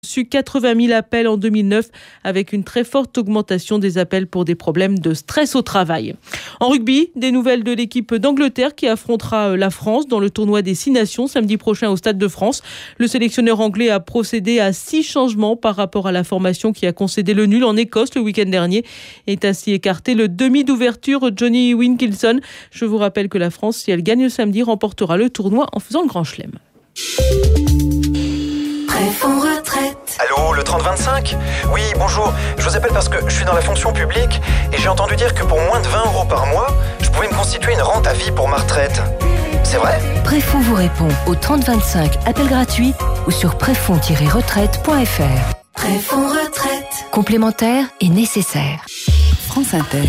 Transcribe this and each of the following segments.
reçu 80 000 appels en 2009 avec une très forte augmentation des appels pour des problèmes de stress au travail. En rugby, des nouvelles de l'équipe d'Angleterre qui affrontera la France dans le tournoi des 6 nations samedi prochain au Stade de France. Le sélectionneur anglais a procédé à 6 changements par rapport à la formation qui a concédé le nul en Écosse le week-end dernier. Est ainsi écarté le demi d'ouverture Johnny Wilkinson. Je vous rappelle que la France, si elle gagne samedi, remportera le tournoi en faisant le Grand Chelem. Retraite. Allô, le 30-25 ? Oui, bonjour. Je vous appelle parce que je suis dans la fonction publique et j'ai entendu dire que pour moins de 20 € par mois, je pouvais me constituer une rente à vie pour ma retraite. C'est vrai ? Préfonds vous répond au 30-25, appel gratuit ou sur préfonds-retraite.fr. Préfonds Retraite. Complémentaire et nécessaire. France Inter.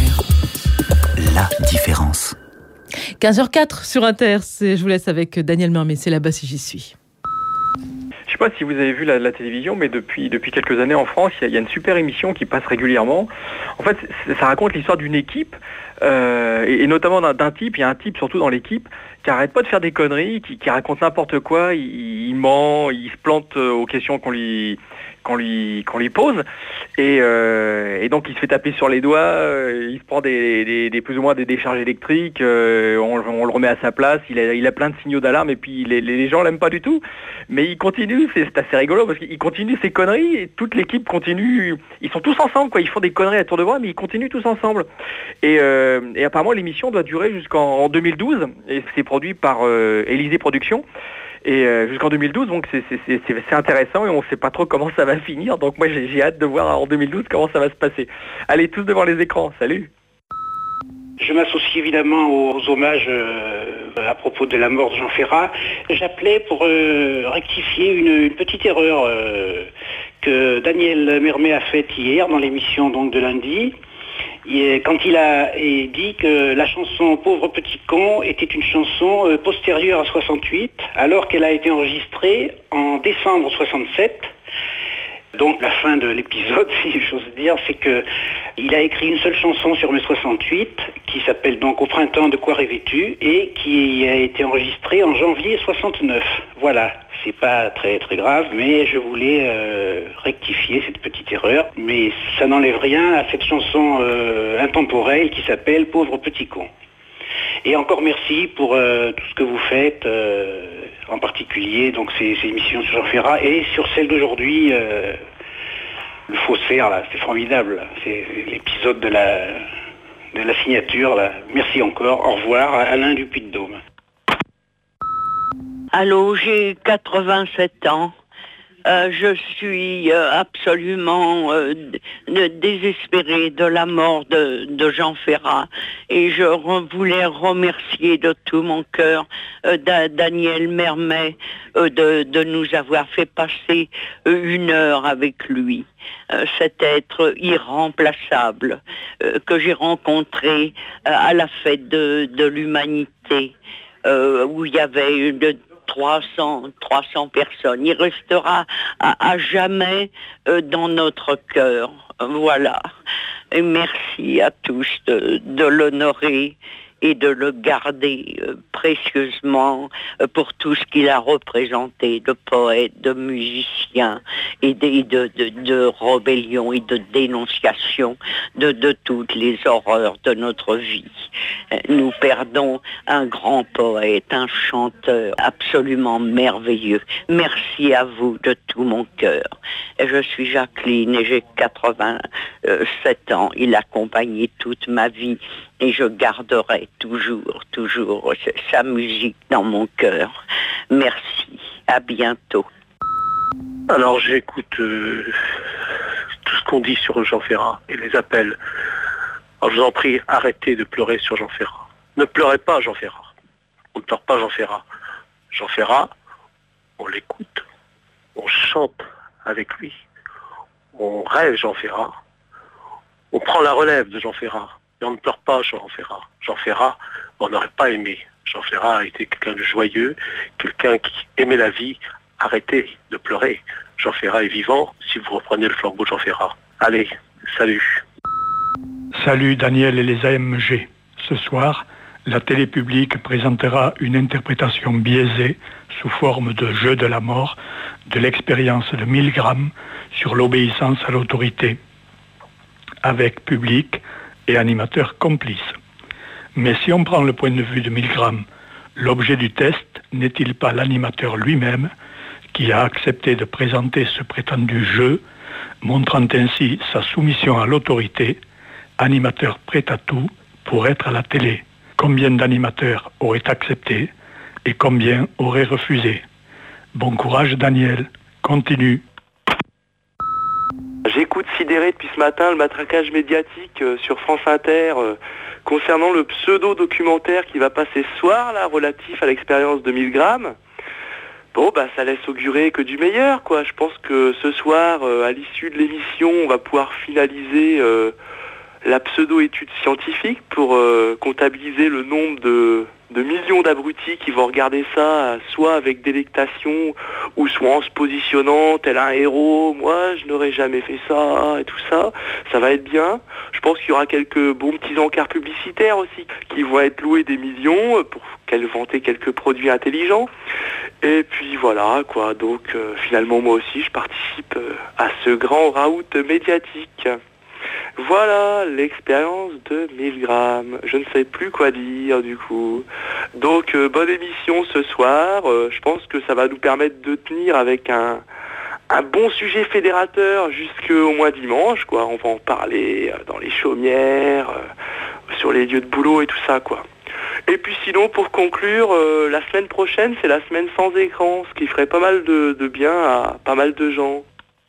La différence. 15h04 sur Inter. Je vous laisse avec Daniel Mermet. C'est là-bas si j'y suis. Je ne sais pas si vous avez vu la télévision, mais depuis quelques années en France, il y a une super émission qui passe régulièrement. En fait, ça raconte l'histoire d'une équipe, et notamment d'un type. Il y a un type, surtout dans l'équipe, qui arrête pas de faire des conneries, qui raconte n'importe quoi, il ment, il se plante aux questions qu'on lui pose, et donc il se fait taper sur les doigts, il se prend des plus ou moins des décharges électriques, on le remet à sa place, il a plein de signaux d'alarme, et puis les gens l'aiment pas du tout, mais il continue, c'est assez rigolo parce qu'il continue ses conneries et toute l'équipe continue, ils sont tous ensemble quoi, ils font des conneries à tour de bras mais ils continuent tous ensemble, et apparemment l'émission doit durer jusqu'en 2012 et c'est produit par Élysée Productions. Et jusqu'en 2012, donc c'est intéressant et on ne sait pas trop comment ça va finir. Donc moi j'ai hâte de voir en 2012 comment ça va se passer. Allez, tous devant les écrans, salut. Je m'associe évidemment aux hommages à propos de la mort de Jean Ferrat. J'appelais pour rectifier une petite erreur que Daniel Mermet a faite hier dans l'émission donc de lundi. Quand il a dit que la chanson Pauvre petit con était une chanson postérieure à 68, alors qu'elle a été enregistrée en décembre 67. Donc la fin de l'épisode, si j'ose dire, c'est qu'il a écrit une seule chanson sur mai 68, qui s'appelle donc Au printemps de quoi rêvais-tu, et qui a été enregistrée en janvier 69. Voilà, c'est pas très très grave, mais je voulais rectifier cette petite erreur. Mais ça n'enlève rien à cette chanson intemporelle qui s'appelle Pauvre petit con. Et encore merci pour tout ce que vous faites, en particulier donc ces émissions sur Jean Ferrat et sur celle d'aujourd'hui, le faussaire là, c'est formidable, là. C'est l'épisode de la signature là. Merci encore, au revoir, Alain du Puy-de-Dôme. Allô, j'ai 87 ans. Je suis absolument désespérée de la mort de Jean Ferrat et je voulais remercier de tout mon cœur Daniel Mermet de nous avoir fait passer 1 heure avec lui. Cet être irremplaçable que j'ai rencontré à la fête de l'humanité où il y avait 300 personnes. Il restera à jamais dans notre cœur. Voilà. Et merci à tous de l'honorer et de le garder précieusement pour tout ce qu'il a représenté de poète, de musicien et de rébellion et de dénonciation de toutes les horreurs de notre vie. Nous perdons un grand poète, un chanteur absolument merveilleux. Merci à vous de tout mon cœur. Et je suis Jacqueline et j'ai 87 ans. Il a accompagné toute ma vie et je garderai toujours sa musique dans mon cœur. Merci, à bientôt. Alors j'écoute tout ce qu'on dit sur Jean Ferrat et les appels. Alors, je vous en prie, arrêtez de pleurer sur Jean Ferrat. Ne pleurez pas Jean Ferrat. On ne pleure pas Jean Ferrat. Jean Ferrat, on l'écoute, on chante avec lui, on rêve Jean Ferrat, on prend la relève de Jean Ferrat. Et on ne pleure pas Jean Ferrat. Jean Ferrat, on n'aurait pas aimé. Jean Ferrat a été quelqu'un de joyeux, quelqu'un qui aimait la vie. Arrêtez de pleurer. Jean Ferrat est vivant si vous reprenez le flambeau de Jean Ferrat. Allez, salut. Salut Daniel et les AMG. Ce soir, La télé publique présentera une interprétation biaisée, sous forme de jeu de la mort, de l'expérience de Milgram sur l'obéissance à l'autorité, avec public et animateurs complices. Mais si on prend le point de vue de Milgram, l'objet du test n'est-il pas l'animateur lui-même qui a accepté de présenter ce prétendu jeu, montrant ainsi sa soumission à l'autorité, animateur prêt à tout pour être à la télé? Combien d'animateurs auraient accepté et combien auraient refusé? Bon courage Daniel, continue. J'écoute sidéré depuis ce matin le matraquage médiatique sur France Inter concernant le pseudo-documentaire qui va passer ce soir, là, relatif à l'expérience de Milgram. Bon, bah ça laisse augurer que du meilleur, quoi. Je pense que ce soir, à l'issue de l'émission, on va pouvoir finaliser la pseudo-étude scientifique pour comptabiliser le nombre de millions d'abrutis qui vont regarder ça soit avec délectation ou soit en se positionnant tel un héros. Moi, je n'aurais jamais fait ça et tout ça. Ça va être bien. Je pense qu'il y aura quelques bons petits encarts publicitaires aussi qui vont être loués des millions pour vanter quelques produits intelligents. Et puis voilà, quoi. Donc finalement, moi aussi, je participe à ce grand raout médiatique. Voilà l'expérience de Milgram. Je ne sais plus quoi dire du coup. Donc bonne émission ce soir. Je pense que ça va nous permettre de tenir avec un bon sujet fédérateur jusqu'au moins dimanche, quoi. On va en parler dans les chaumières, sur les lieux de boulot et tout ça, quoi. Et puis sinon, pour conclure, la semaine prochaine, c'est la semaine sans écran, ce qui ferait pas mal de bien à pas mal de gens.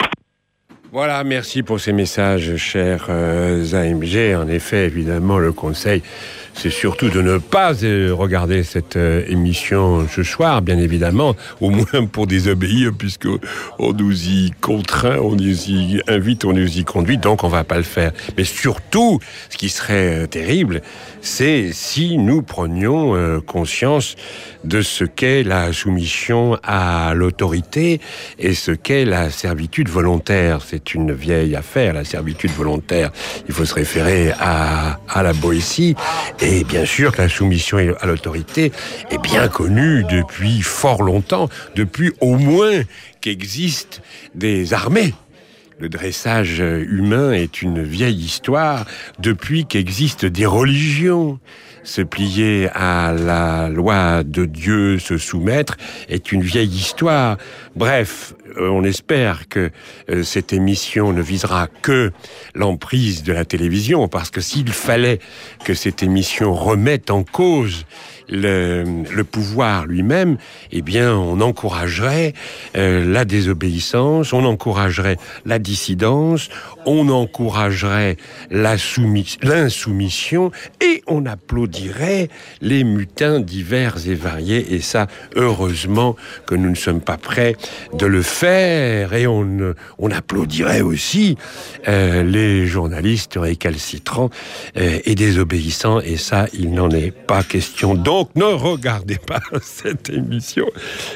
Voilà, merci pour ces messages, chers AMG. En effet, évidemment, le conseil, c'est surtout de ne pas regarder cette émission ce soir, bien évidemment, au moins pour désobéir, puisqu'on nous y contraint, on nous y invite, on nous y conduit, donc on va pas le faire. Mais surtout, ce qui serait terrible, c'est si nous prenions conscience de ce qu'est la soumission à l'autorité et ce qu'est la servitude volontaire. C'est une vieille affaire, la servitude volontaire. Il faut se référer à la Boétie. Et bien sûr que la soumission à l'autorité est bien connue depuis fort longtemps, depuis au moins qu'existent des armées. Le dressage humain est une vieille histoire depuis qu'existent des religions. Se plier à la loi de Dieu, se soumettre, est une vieille histoire. Bref, on espère que cette émission ne visera que l'emprise de la télévision, parce que s'il fallait que cette émission remette en cause le pouvoir lui-même, eh bien, on encouragerait la désobéissance, on encouragerait la dissidence, on encouragerait l'insoumission et on applaudirait les mutins divers et variés. Et ça, heureusement que nous ne sommes pas prêts de le faire. Et on applaudirait aussi les journalistes récalcitrants et désobéissants. Et ça, il n'en est pas question. Donc, ne regardez pas cette émission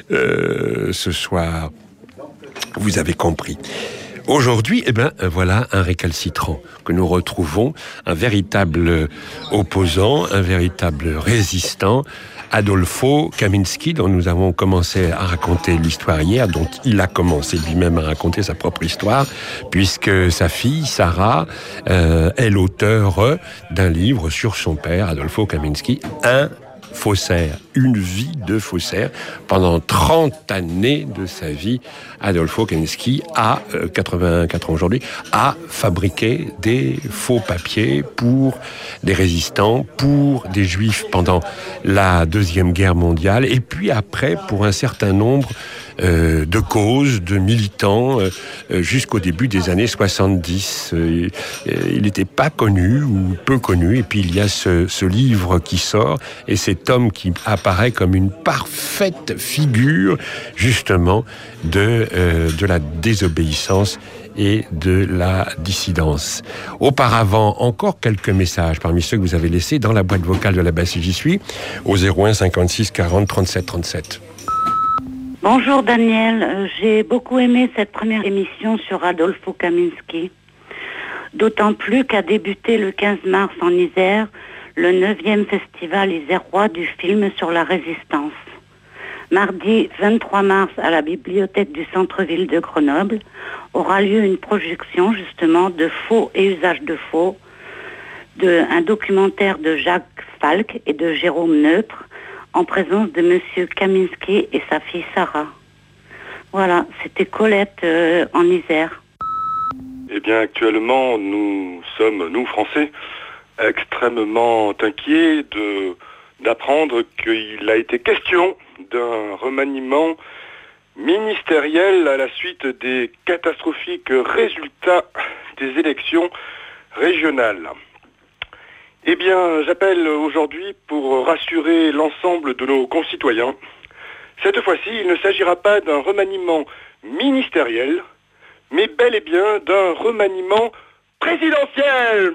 ce soir. Vous avez compris. Aujourd'hui, voilà un récalcitrant que nous retrouvons, un véritable opposant, un véritable résistant, Adolfo Kaminski, dont nous avons commencé à raconter l'histoire hier, dont il a commencé lui-même à raconter sa propre histoire, puisque sa fille, Sarah, est l'auteure d'un livre sur son père, Adolfo Kaminski, un faussaire, une vie de faussaire. Pendant 30 années de sa vie, Adolfo Kaminski a, 84 ans aujourd'hui, a fabriqué des faux papiers pour des résistants, pour des juifs pendant la Deuxième Guerre mondiale, et puis après pour un certain nombre de causes, de militants, jusqu'au début des années 70. Il n'était pas connu, ou peu connu, et puis il y a ce livre qui sort, et cet homme qui apparaît comme une parfaite figure, justement, de la désobéissance et de la dissidence. Auparavant, encore quelques messages parmi ceux que vous avez laissés dans la boîte vocale de la basse J'y suis, au 01 56 40 37 37. Bonjour Daniel, j'ai beaucoup aimé cette première émission sur Adolfo Kaminski. D'autant plus qu'a débuté le 15 mars en Isère le 9e festival isérois du film sur la résistance. Mardi 23 mars, à la bibliothèque du centre-ville de Grenoble, aura lieu une projection justement de Faux et usage de faux, un documentaire de Jacques Falk et de Jérôme Neutre, en présence de Monsieur Kaminski et sa fille Sarah. Voilà, c'était Colette en Isère. Eh bien, actuellement, nous sommes, nous Français, extrêmement inquiets d'apprendre qu'il a été question d'un remaniement ministériel à la suite des catastrophiques résultats des élections régionales. Eh bien, j'appelle aujourd'hui pour rassurer l'ensemble de nos concitoyens. Cette fois-ci, il ne s'agira pas d'un remaniement ministériel, mais bel et bien d'un remaniement présidentiel.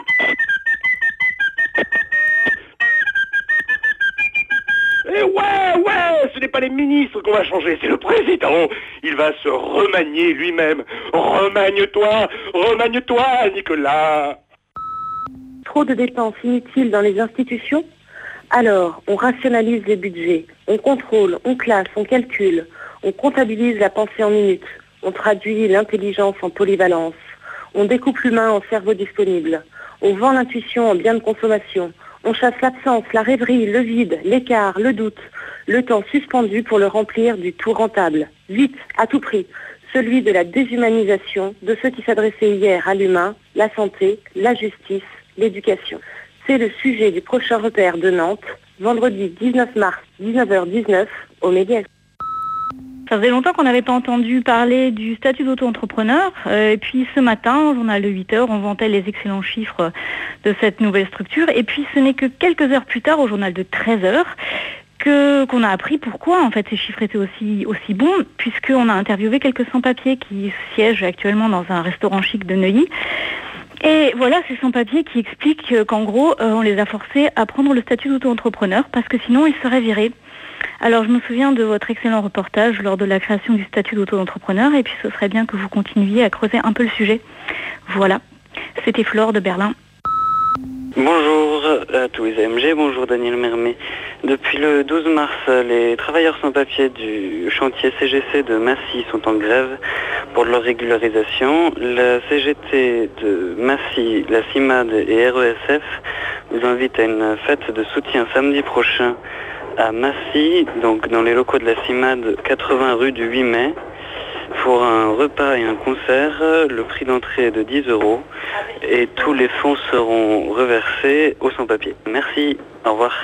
Et ouais, ce n'est pas les ministres qu'on va changer, c'est le président. Il va se remanier lui-même. Remagne-toi, Nicolas. Trop de dépenses inutiles dans les institutions? Alors, on rationalise les budgets, on contrôle, on classe, on calcule, on comptabilise la pensée en minutes, on traduit l'intelligence en polyvalence, on découpe l'humain en cerveau disponible, on vend l'intuition en bien de consommation, on chasse l'absence, la rêverie, le vide, l'écart, le doute, le temps suspendu pour le remplir du tout rentable. Vite, à tout prix, celui de la déshumanisation de ceux qui s'adressaient hier à l'humain, la santé, la justice, l'éducation. C'est le sujet du prochain repère de Nantes, vendredi 19 mars, 19h19, au Média. Ça faisait longtemps qu'on n'avait pas entendu parler du statut d'auto-entrepreneur. Et puis ce matin, au journal de 8h, on vantait les excellents chiffres de cette nouvelle structure. Et puis ce n'est que quelques heures plus tard, au journal de 13h, qu'on a appris pourquoi en fait ces chiffres étaient aussi bons, puisqu'on a interviewé quelques sans-papiers qui siègent actuellement dans un restaurant chic de Neuilly. Et voilà, ces sans-papiers qui expliquent qu'en gros, on les a forcés à prendre le statut d'auto-entrepreneur parce que sinon ils seraient virés. Alors je me souviens de votre excellent reportage lors de la création du statut d'auto-entrepreneur et puis ce serait bien que vous continuiez à creuser un peu le sujet. Voilà, c'était Flore de Berlin. Bonjour à tous les AMG, bonjour Daniel Mermet. Depuis le 12 mars, les travailleurs sans papier du chantier CGC de Massy sont en grève pour leur régularisation. La CGT de Massy, la CIMAD et RESF vous invitent à une fête de soutien samedi prochain à Massy, donc dans les locaux de la CIMAD, 80 rue du 8 mai. Pour un repas et un concert, le prix d'entrée est de 10 € et tous les fonds seront reversés aux sans-papiers. Merci, au revoir.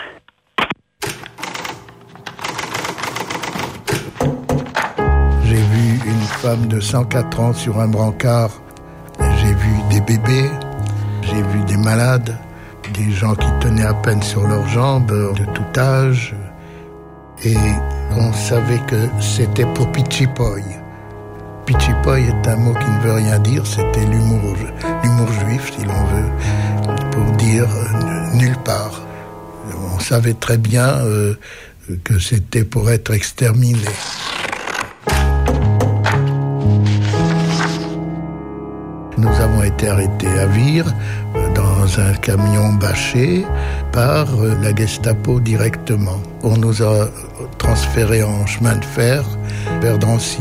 J'ai vu une femme de 104 ans sur un brancard. J'ai vu des bébés, j'ai vu des malades, des gens qui tenaient à peine sur leurs jambes, de tout âge. Et on savait que c'était pour Pichipoy. Pichipoy est un mot qui ne veut rien dire, c'était l'humour juif, si l'on veut, pour dire nulle part. On savait très bien que c'était pour être exterminé. Nous avons été arrêtés à Vire, dans un camion bâché, par la Gestapo directement. On nous a transférés en chemin de fer vers Drancy.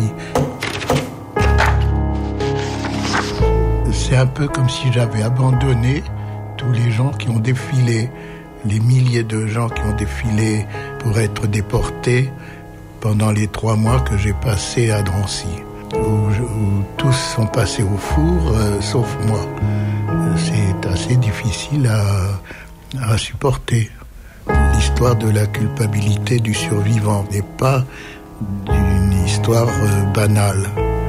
C'est un peu comme si j'avais abandonné tous les gens qui ont défilé, les milliers de gens qui ont défilé pour être déportés pendant les 3 mois que j'ai passés à Drancy, où tous sont passés au four, sauf moi. C'est assez difficile à supporter. L'histoire de la culpabilité du survivant n'est pas une histoire banale.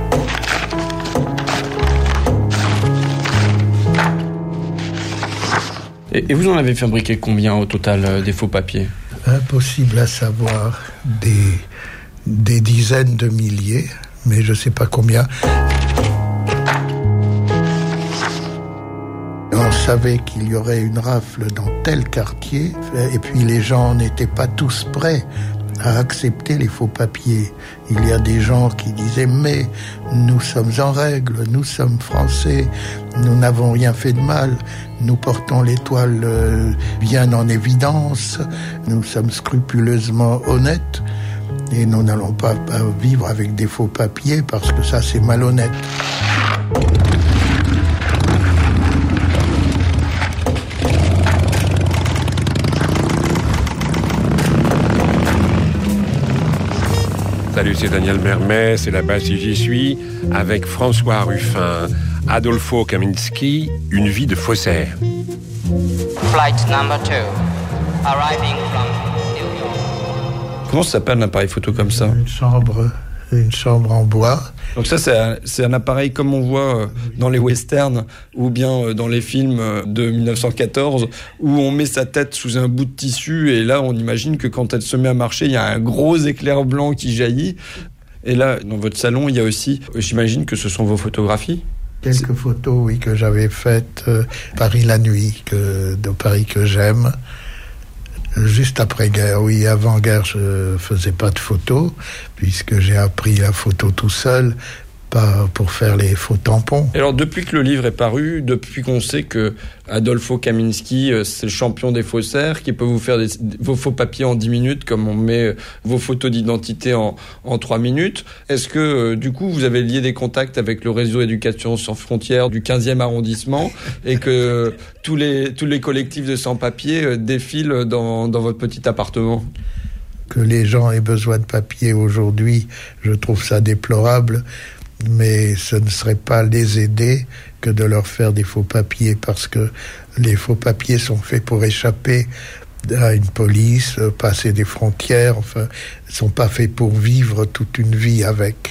Et vous en avez fabriqué combien au total des faux papiers? Impossible à savoir, des dizaines de milliers, mais je ne sais pas combien. On savait qu'il y aurait une rafle dans tel quartier, et puis les gens n'étaient pas tous prêts à accepter les faux papiers. Il y a des gens qui disaient mais nous sommes en règle, nous sommes français, nous n'avons rien fait de mal, nous portons l'étoile bien en évidence, nous sommes scrupuleusement honnêtes et nous n'allons pas vivre avec des faux papiers parce que ça c'est malhonnête. Salut, c'est Daniel Mermet, c'est là-bas si j'y suis, avec François Ruffin, Adolfo Kaminski, Une vie de faussaire. Flight number 2, arriving from New York. Comment ça s'appelle un appareil photo comme ça ? Une chambre en bois. Donc ça, c'est un appareil comme on voit dans les westerns ou bien dans les films de 1914 où on met sa tête sous un bout de tissu et là, on imagine que quand elle se met à marcher, il y a un gros éclair blanc qui jaillit. Et là, dans votre salon, il y a aussi, j'imagine que ce sont vos photographies ? Quelques photos, oui, que j'avais faites Paris la nuit, de Paris que j'aime. Juste après-guerre, oui, avant-guerre, je faisais pas de photos, puisque j'ai appris la photo tout seul, pas pour faire les faux tampons. Et alors, depuis que le livre est paru, depuis qu'on sait que Adolfo Kaminski, c'est le champion des faussaires, qui peut vous faire vos faux papiers en 10 minutes, comme on met vos photos d'identité en 3 minutes, est-ce que, du coup, vous avez lié des contacts avec le réseau Éducation sans frontières du 15e arrondissement, et que tous les collectifs de sans-papiers défilent dans votre petit appartement ? Que les gens aient besoin de papier aujourd'hui, je trouve ça déplorable. Mais ce ne serait pas les aider que de leur faire des faux papiers, parce que les faux papiers sont faits pour échapper à une police, passer des frontières, enfin, ils ne sont pas faits pour vivre toute une vie avec.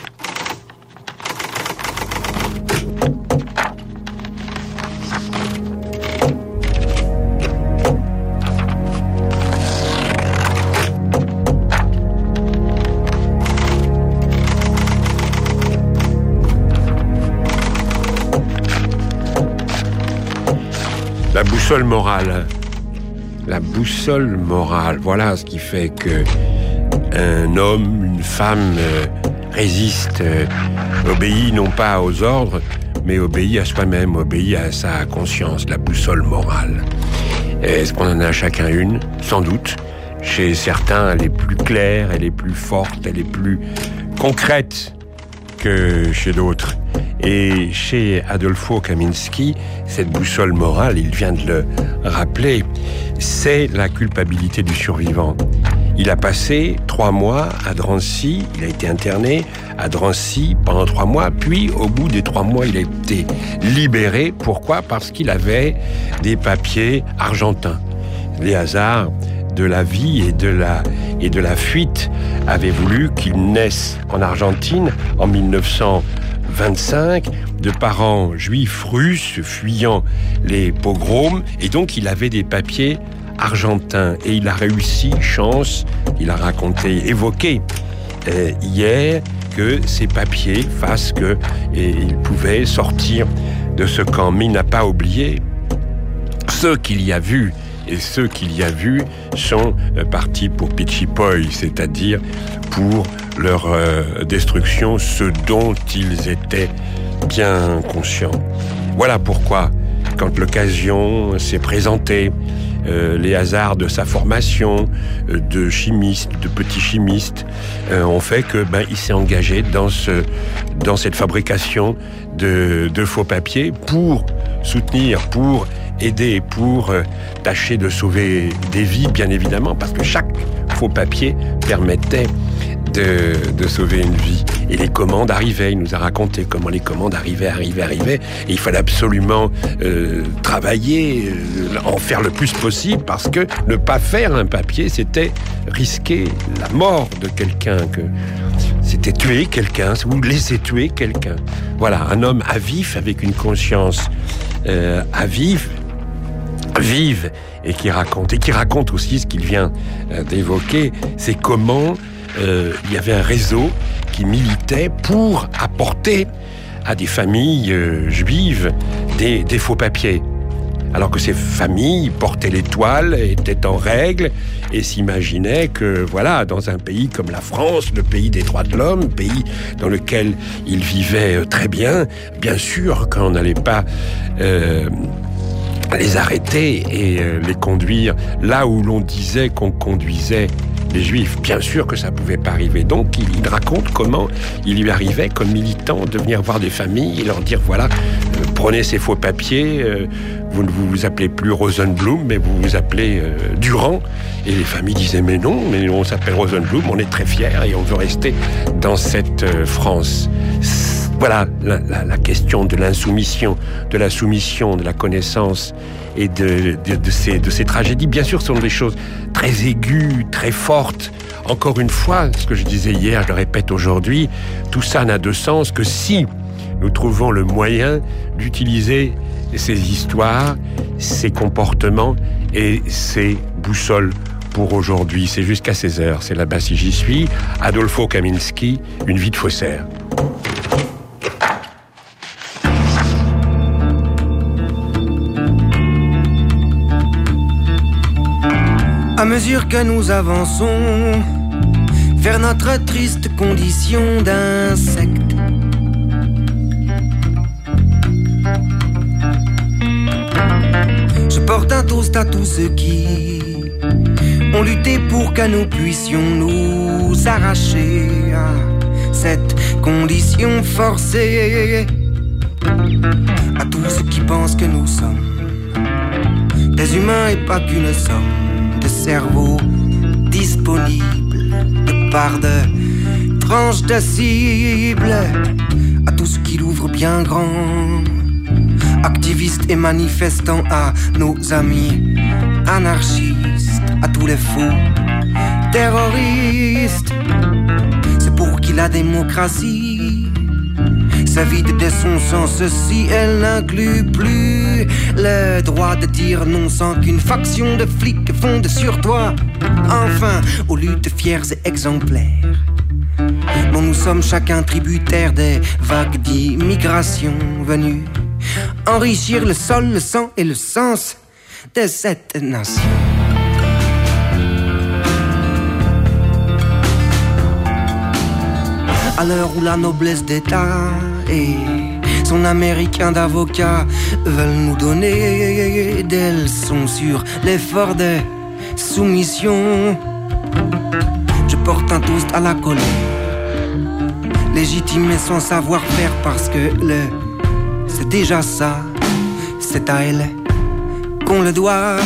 La boussole morale. La boussole morale. Voilà ce qui fait que un homme, une femme résiste, obéit non pas aux ordres, mais obéit à soi-même, obéit à sa conscience, la boussole morale. Est-ce qu'on en a chacun une ? Sans doute. Chez certains, elle est plus claire, elle est plus forte, elle est plus concrète que chez d'autres. Et chez Adolfo Kaminski, cette boussole morale, il vient de le rappeler, c'est la culpabilité du survivant. Il a passé 3 mois à Drancy, il a été interné à Drancy pendant 3 mois, puis au bout des 3 mois, il a été libéré. Pourquoi ? Parce qu'il avait des papiers argentins. Les hasards de la vie et de la fuite avaient voulu qu'il naisse en Argentine en 1925, de parents juifs russes fuyant les pogroms, et donc il avait des papiers argentins. Et il a réussi, chance, il a raconté, évoqué hier, que ces papiers fassent qu'il pouvait sortir de ce camp. Mais il n'a pas oublié ceux qu'il y a vus. Et ceux qu'il y a vus sont partis pour Pichipoy, c'est-à-dire pour leur destruction, ce dont ils étaient bien conscients. Voilà pourquoi, quand l'occasion s'est présentée, les hasards de sa formation de chimiste, de petit chimiste, ont fait que il s'est engagé dans cette fabrication de faux papiers pour soutenir, pour aider, pour tâcher de sauver des vies, bien évidemment, parce que chaque faux papier permettait de sauver une vie. Et les commandes arrivaient, il nous a raconté comment les commandes arrivaient, et il fallait absolument travailler, en faire le plus possible, parce que ne pas faire un papier, c'était risquer la mort de quelqu'un, c'était tuer quelqu'un, ou laisser tuer quelqu'un. Voilà, un homme à vif, avec une conscience vive, et qui raconte aussi ce qu'il vient d'évoquer, c'est comment il y avait un réseau qui militait pour apporter à des familles juives des faux papiers. alors que ces familles portaient l'étoile, étaient en règle et s'imaginaient que, voilà, dans un pays comme la France, le pays des droits de l'homme, pays dans lequel ils vivaient très bien sûr, quand on n'allait pas les arrêter et les conduire là où l'on disait qu'on conduisait les Juifs. Bien sûr que ça pouvait pas arriver. Donc, il raconte comment il lui arrivait, comme militant, de venir voir des familles et leur dire, voilà, prenez ces faux papiers, vous ne vous appelez plus Rosenblum, mais vous vous appelez Durand. Et les familles disaient, mais non, on s'appelle Rosenblum, on est très fiers et on veut rester dans cette France. Voilà la question de l'insoumission, de la soumission, de la connaissance et de ces tragédies. Bien sûr, ce sont des choses très aiguës, très fortes. Encore une fois, ce que je disais hier, je le répète aujourd'hui, tout ça n'a de sens que si nous trouvons le moyen d'utiliser ces histoires, ces comportements et ces boussoles pour aujourd'hui. C'est jusqu'à 16h, c'est là-bas si j'y suis. Adolfo Kaminski, Une vie de faussaire. À mesure que nous avançons vers notre triste condition d'insectes, je porte un toast à tous ceux qui ont lutté pour que nous puissions nous arracher à cette condition forcée. À tous ceux qui pensent que nous sommes des humains et pas qu'une somme de cerveau disponible de part de tranches de cible. À tous ceux qui l'ouvrent bien grand, activistes et manifestants, à nos amis anarchistes, à tous les faux terroristes. C'est pour qui la démocratie se vide de son sens si elle n'inclut plus le droit de dire non sans qu'une faction de flics fonde sur toi. Enfin, aux luttes fières et exemplaires dont nous sommes chacun tributaires des vagues d'immigration venues enrichir le sol, le sang et le sens de cette nation. À l'heure où la noblesse d'État et son américain d'avocat veulent nous donner des leçons sur l'effort de soumission, je porte un toast à la colère, légitime et sans savoir-faire, parce que c'est déjà ça, c'est à elle qu'on le doit.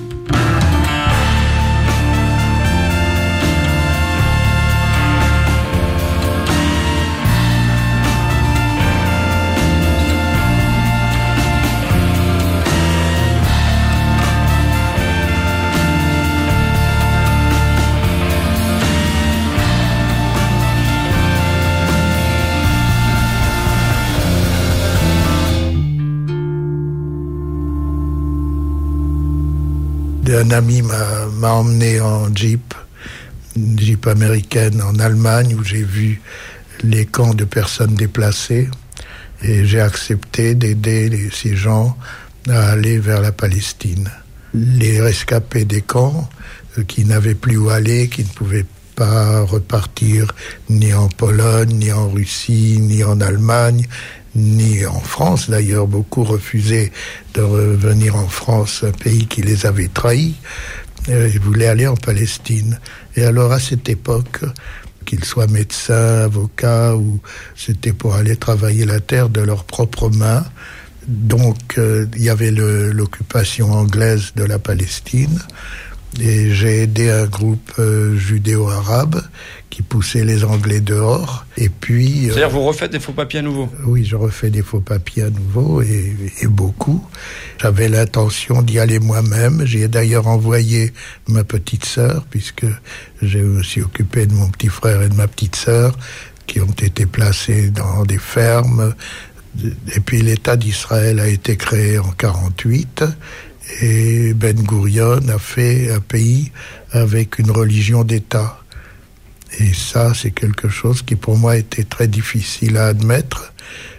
Un ami m'a emmené en une Jeep américaine en Allemagne, où j'ai vu les camps de personnes déplacées, et j'ai accepté d'aider ces gens à aller vers la Palestine. Les rescapés des camps qui n'avaient plus où aller, qui ne pouvaient pas repartir ni en Pologne, ni en Russie, ni en Allemagne, ni en France. D'ailleurs, beaucoup refusaient de revenir en France, un pays qui les avait trahis. Ils voulaient aller en Palestine. Et alors, à cette époque, qu'ils soient médecins, avocats, ou c'était pour aller travailler la terre de leurs propres mains. Donc, il y avait l'occupation anglaise de la Palestine. Et j'ai aidé un groupe judéo-arabe qui poussait les Anglais dehors. Et puis... C'est-à-dire vous refaites des faux papiers à nouveau? Oui, je refais des faux papiers à nouveau, et beaucoup. J'avais l'intention d'y aller moi-même. J'ai d'ailleurs envoyé ma petite sœur, puisque je me suis occupé de mon petit frère et de ma petite sœur, qui ont été placés dans des fermes. Et puis l'État d'Israël a été créé en 1948. Et Ben Gurion a fait un pays avec une religion d'État. Et ça, c'est quelque chose qui pour moi était très difficile à admettre,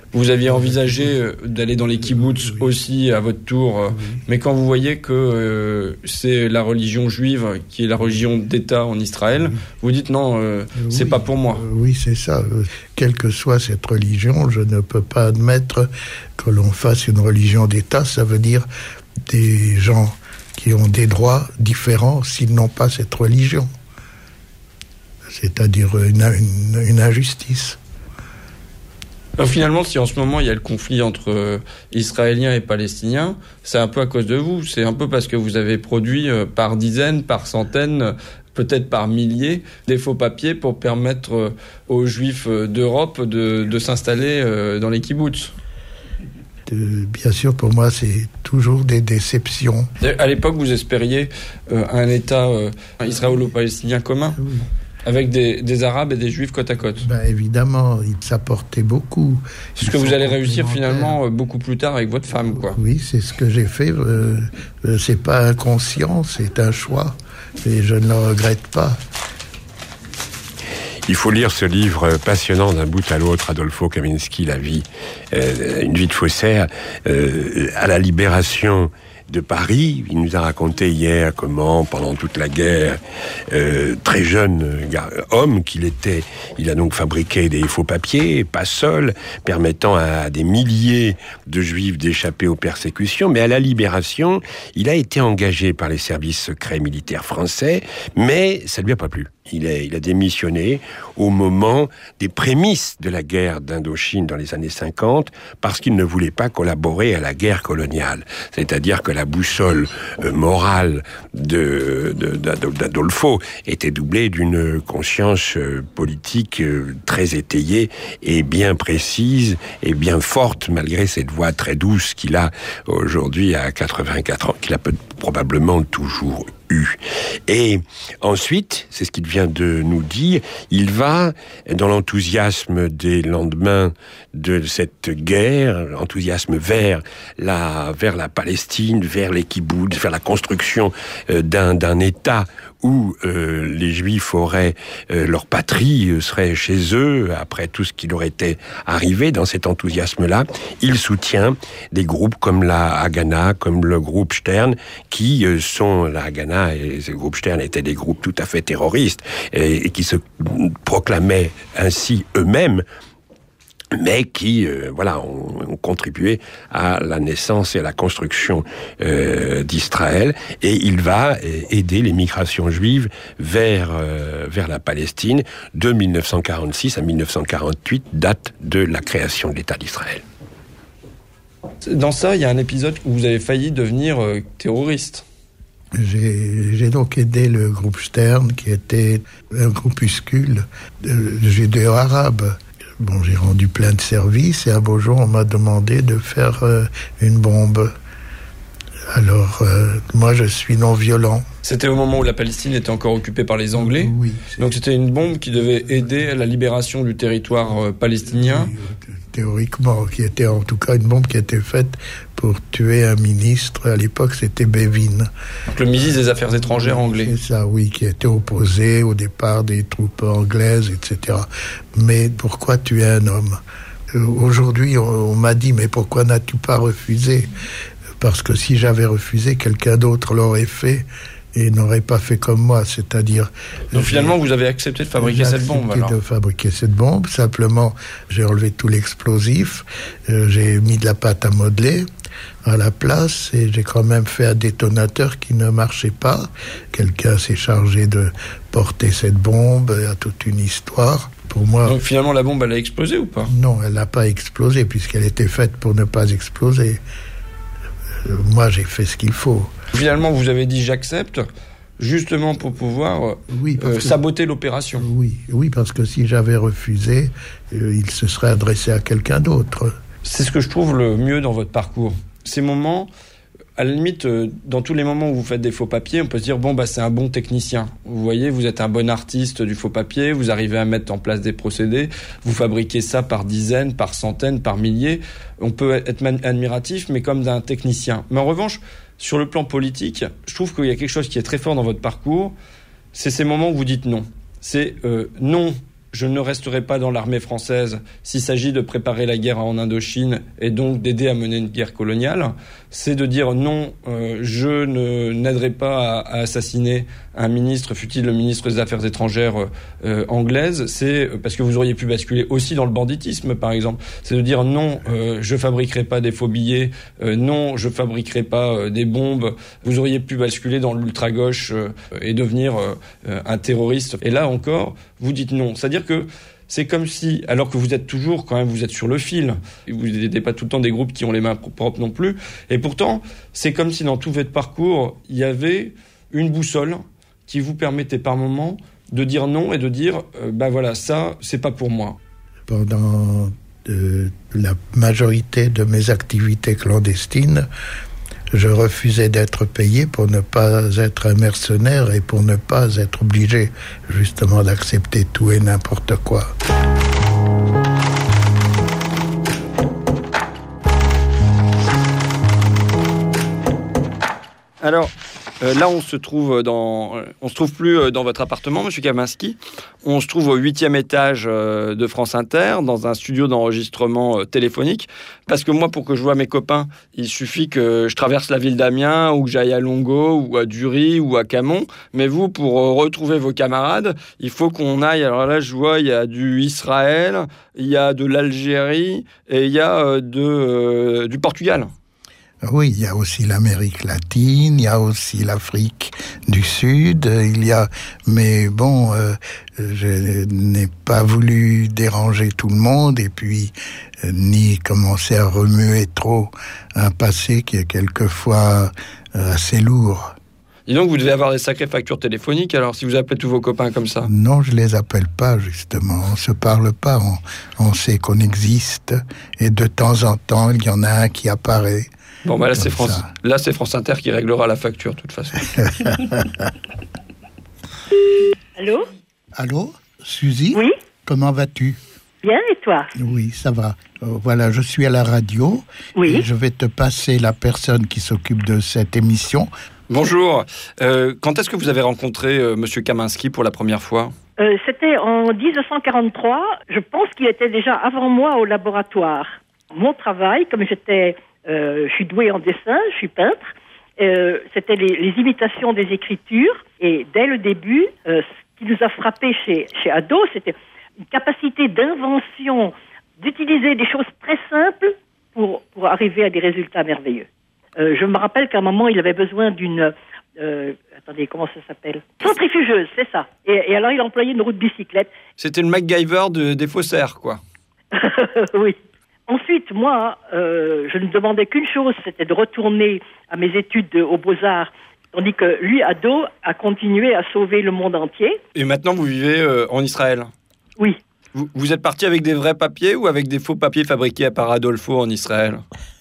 Vous aviez envisagé d'aller dans les kibboutz aussi à votre tour, mais quand vous voyez que c'est la religion juive qui est la religion d'État en Israël, vous dites non, c'est pas pour moi. Oui, c'est ça. Quelle que soit cette religion, je ne peux pas admettre que l'on fasse une religion d'État. Ça veut dire des gens qui ont des droits différents s'ils n'ont pas cette religion. C'est-à-dire une injustice. Alors finalement, si en ce moment il y a le conflit entre Israéliens et Palestiniens, c'est un peu à cause de vous. C'est un peu parce que vous avez produit par dizaines, par centaines, peut-être par milliers, des faux papiers pour permettre aux Juifs d'Europe de s'installer dans les kibboutz. Bien sûr, pour moi, c'est toujours des déceptions. À l'époque, vous espériez un État israélo-palestinien commun, avec des Arabes et des Juifs côte à côte. Évidemment, ils s'apportaient beaucoup. C'est ce que vous allez réussir finalement beaucoup plus tard avec votre femme, quoi. Oui, c'est ce que j'ai fait. C'est pas inconscient, c'est un choix. Et je ne le regrette pas. Il faut lire ce livre passionnant d'un bout à l'autre, Adolfo Kaminski, La vie, une vie de faussaire, à la libération de Paris. Il nous a raconté hier comment, pendant toute la guerre, très jeune homme qu'il était, il a donc fabriqué des faux papiers, pas seul, permettant à des milliers de Juifs d'échapper aux persécutions. Mais à la libération, il a été engagé par les services secrets militaires français, mais ça ne lui a pas plu. Il a démissionné au moment des prémices de la guerre d'Indochine dans les années 50 parce qu'il ne voulait pas collaborer à la guerre coloniale. C'est-à-dire que la boussole morale d'Adolfo était doublée d'une conscience politique très étayée et bien précise et bien forte malgré cette voix très douce qu'il a aujourd'hui à 84 ans, qu'il a probablement toujours eu. Et ensuite, c'est ce qu'il vient de nous dire, il va, dans l'enthousiasme des lendemains de cette guerre, enthousiasme vers la Palestine, vers les kibboutz, vers la construction d'un État où les Juifs auraient leur patrie, serait chez eux, après tout ce qui leur était arrivé. Dans cet enthousiasme-là, il soutient des groupes comme la Haganah, comme le groupe Stern, qui sont la Haganah et ce groupe Stern étaient des groupes tout à fait terroristes et qui se proclamaient ainsi eux-mêmes, mais qui, ont contribué à la naissance et à la construction d'Israël. Et il va aider les migrations juives vers la Palestine de 1946 à 1948, date de la création de l'État d'Israël. Dans ça, il y a un épisode où vous avez failli devenir terroriste. J'ai donc aidé le groupe Stern, qui était un groupuscule judéo-arabe. Bon, j'ai rendu plein de services et un beau jour, on m'a demandé de faire une bombe. Alors, moi, je suis non-violent. C'était au moment où la Palestine était encore occupée par les Anglais. Oui. Donc c'était une bombe qui devait aider à la libération du territoire palestinien. Oui, théoriquement, qui était en tout cas une bombe qui était faite pour tuer un ministre. À l'époque, c'était Bevin. Donc le ministre des Affaires étrangères anglais. C'est ça, oui, qui était opposé au départ des troupes anglaises, etc. Mais pourquoi tuer un homme ? Aujourd'hui, on m'a dit, mais pourquoi n'as-tu pas refusé ? Parce que si j'avais refusé, quelqu'un d'autre l'aurait fait et n'aurait pas fait comme moi, c'est-à-dire... Donc finalement, vous avez accepté de fabriquer cette bombe, alors ? De fabriquer cette bombe, simplement, j'ai enlevé tout l'explosif, j'ai mis de la pâte à modeler à la place et j'ai quand même fait un détonateur qui ne marchait pas. Quelqu'un s'est chargé de porter cette bombe, il y a toute une histoire. Pour moi... Donc finalement, la bombe, elle a explosé ou pas ? Non, elle n'a pas explosé puisqu'elle était faite pour ne pas exploser. Moi, j'ai fait ce qu'il faut. Finalement, vous avez dit « j'accepte », justement pour pouvoir saboter l'opération. Oui, parce que si j'avais refusé, il se serait adressé à quelqu'un d'autre. C'est ce que je trouve le mieux dans votre parcours. Ces moments, à la limite, dans tous les moments où vous faites des faux papiers, on peut se dire « c'est un bon technicien ». Vous voyez, vous êtes un bon artiste du faux papier, vous arrivez à mettre en place des procédés, vous fabriquez ça par dizaines, par centaines, par milliers. On peut être admiratif, mais comme d'un technicien. Mais en revanche, sur le plan politique, je trouve qu'il y a quelque chose qui est très fort dans votre parcours, c'est ces moments où vous dites non. C'est non je ne resterai pas dans l'armée française s'il s'agit de préparer la guerre en Indochine et donc d'aider à mener une guerre coloniale. C'est de dire non, je n'aiderai pas à assassiner un ministre, fût-il le ministre des Affaires étrangères anglaise. C'est parce que vous auriez pu basculer aussi dans le banditisme, par exemple. C'est de dire non, je fabriquerai pas des faux billets, non, je fabriquerai pas des bombes. Vous auriez pu basculer dans l'ultra-gauche et devenir un terroriste. Et là encore, vous dites non. C'est-à-dire que c'est comme si, alors que vous êtes toujours, quand même, vous êtes sur le fil. Vous n'êtes pas tout le temps des groupes qui ont les mains propres non plus. Et pourtant, c'est comme si dans tout votre parcours, il y avait une boussole qui vous permettait par moment de dire non et de dire, voilà, ça, c'est pas pour moi. Pendant la majorité de mes activités clandestines, je refusais d'être payé pour ne pas être un mercenaire et pour ne pas être obligé justement d'accepter tout et n'importe quoi. Alors, là, on se trouve plus dans votre appartement, Monsieur Kaminski. On se trouve au 8e étage de France Inter, dans un studio d'enregistrement téléphonique. Parce que moi, pour que je voie mes copains, il suffit que je traverse la ville d'Amiens, ou que j'aille à Longo, ou à Dury, ou à Camon. Mais vous, pour retrouver vos camarades, il faut qu'on aille. Alors là, je vois, il y a du Israël, il y a de l'Algérie, et il y a du Portugal. Oui, il y a aussi l'Amérique latine, il y a aussi l'Afrique du Sud, mais bon, je n'ai pas voulu déranger tout le monde et puis ni commencer à remuer trop un passé qui est quelquefois assez lourd. Et donc, vous devez avoir des sacrées factures téléphoniques, alors, si vous appelez tous vos copains comme ça? Non, je les appelle pas, justement. On se parle pas, on sait qu'on existe et de temps en temps, il y en a un qui apparaît. Bon, là, c'est France Inter qui réglera la facture, de toute façon. Allô? Allô, Suzy? Oui? Comment vas-tu? Bien, et toi? Oui, ça va. Voilà, je suis à la radio. Oui. Et je vais te passer la personne qui s'occupe de cette émission. Bonjour. Quand est-ce que vous avez rencontré Monsieur Kaminski pour la première fois? C'était en 1943. Je pense qu'il était déjà avant moi au laboratoire. Mon travail, comme je suis douée en dessin, je suis peintre, c'était les imitations des écritures. Et dès le début, ce qui nous a frappé chez Ado, c'était une capacité d'invention, d'utiliser des choses très simples pour arriver à des résultats merveilleux. Je me rappelle qu'à un moment, il avait besoin d'une... attendez, comment ça s'appelle? Centrifugeuse, c'est ça. Et alors, il employait une roue de bicyclette. C'était le MacGyver des faussaires, quoi. Oui. Ensuite, moi, je ne demandais qu'une chose, c'était de retourner à mes études aux Beaux-Arts, tandis que lui, Ado, a continué à sauver le monde entier. Et maintenant, vous vivez en Israël? Oui. Vous êtes parti avec des vrais papiers ou avec des faux papiers fabriqués par Adolfo en Israël?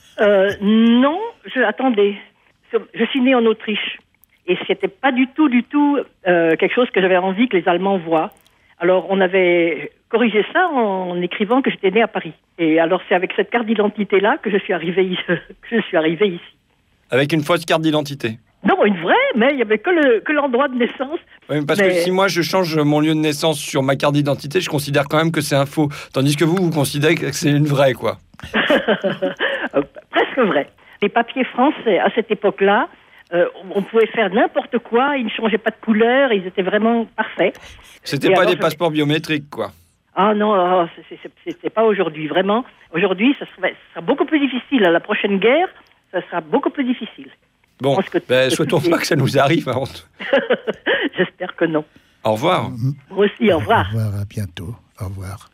Non, attendez. Je suis né en Autriche. Et c'était pas du tout quelque chose que j'avais envie que les Allemands voient. Alors, on avait corrigé ça en écrivant que j'étais né à Paris. Et alors, c'est avec cette carte d'identité-là que je suis arrivé ici. Avec une fausse carte d'identité? Non, une vraie, mais il n'y avait que l'endroit de naissance. Oui, parce que si moi je change mon lieu de naissance sur ma carte d'identité, je considère quand même que c'est un faux. Tandis que vous considérez que c'est une vraie, quoi. Presque vrai. Les papiers français, à cette époque-là, on pouvait faire n'importe quoi, ils ne changeaient pas de couleur, ils étaient vraiment parfaits. C'était pas des passeports biométriques, quoi. Ah non, c'est pas aujourd'hui, vraiment. Aujourd'hui, ça sera beaucoup plus difficile. À la prochaine guerre, ça sera beaucoup plus difficile. Bon, souhaitons pas que ça nous arrive. J'espère que non. Au revoir. Moi aussi, au revoir. Au revoir, à bientôt. Au revoir.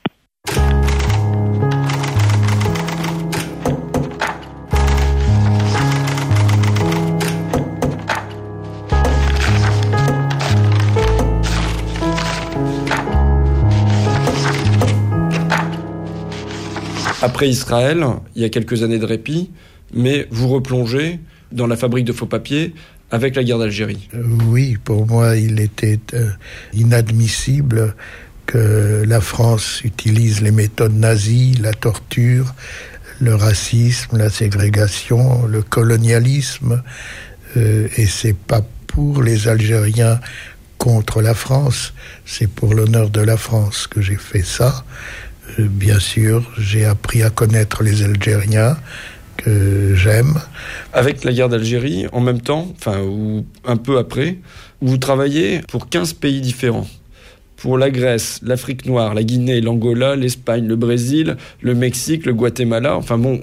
Après Israël, il y a quelques années de répit, mais vous replongez dans la fabrique de faux papiers avec la guerre d'Algérie. Oui, pour moi, il était inadmissible que la France utilise les méthodes nazies, la torture, le racisme, la ségrégation, le colonialisme. Et c'est pas pour les Algériens contre la France, c'est pour l'honneur de la France que j'ai fait ça. Bien sûr, j'ai appris à connaître les Algériens, que j'aime. Avec la guerre d'Algérie, en même temps, ou un peu après, vous travaillez pour 15 pays différents. Pour la Grèce, l'Afrique noire, la Guinée, l'Angola, l'Espagne, le Brésil, le Mexique, le Guatemala.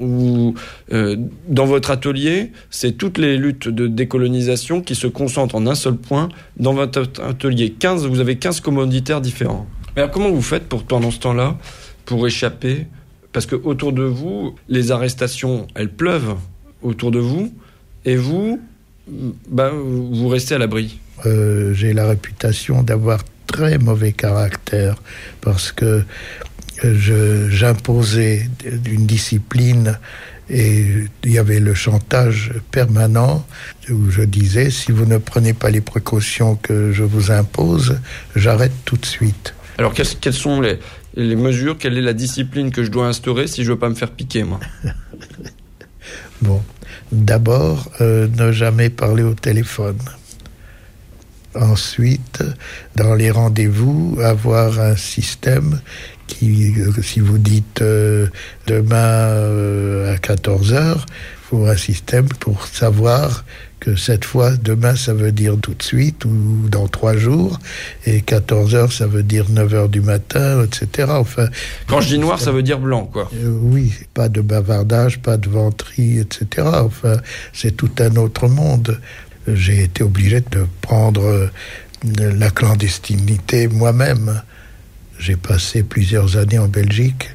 Dans votre atelier, c'est toutes les luttes de décolonisation qui se concentrent en un seul point. Dans votre atelier, vous avez 15 commanditaires différents. Mais alors, comment vous faites pendant ce temps-là pour échapper ? Parce que autour de vous, les arrestations, elles pleuvent autour de vous, et vous restez à l'abri. J'ai la réputation d'avoir très mauvais caractère parce que j'imposais une discipline et il y avait le chantage permanent où je disais si vous ne prenez pas les précautions que je vous impose, j'arrête tout de suite. Alors quelles sont les mesures, quelle est la discipline que je dois instaurer si je veux pas me faire piquer, moi? Bon, d'abord, ne jamais parler au téléphone. Ensuite, dans les rendez-vous, avoir un système qui, si vous dites demain à 14h, il faut un système pour savoir que cette fois, demain, ça veut dire tout de suite ou dans 3 jours, et 14h, ça veut dire 9h du matin, etc. Enfin, quand je dis noir, ça veut dire blanc, quoi. Oui, pas de bavardage, pas de vanterie, etc. Enfin, c'est tout un autre monde. J'ai été obligé de prendre la clandestinité moi-même. J'ai passé plusieurs années en Belgique.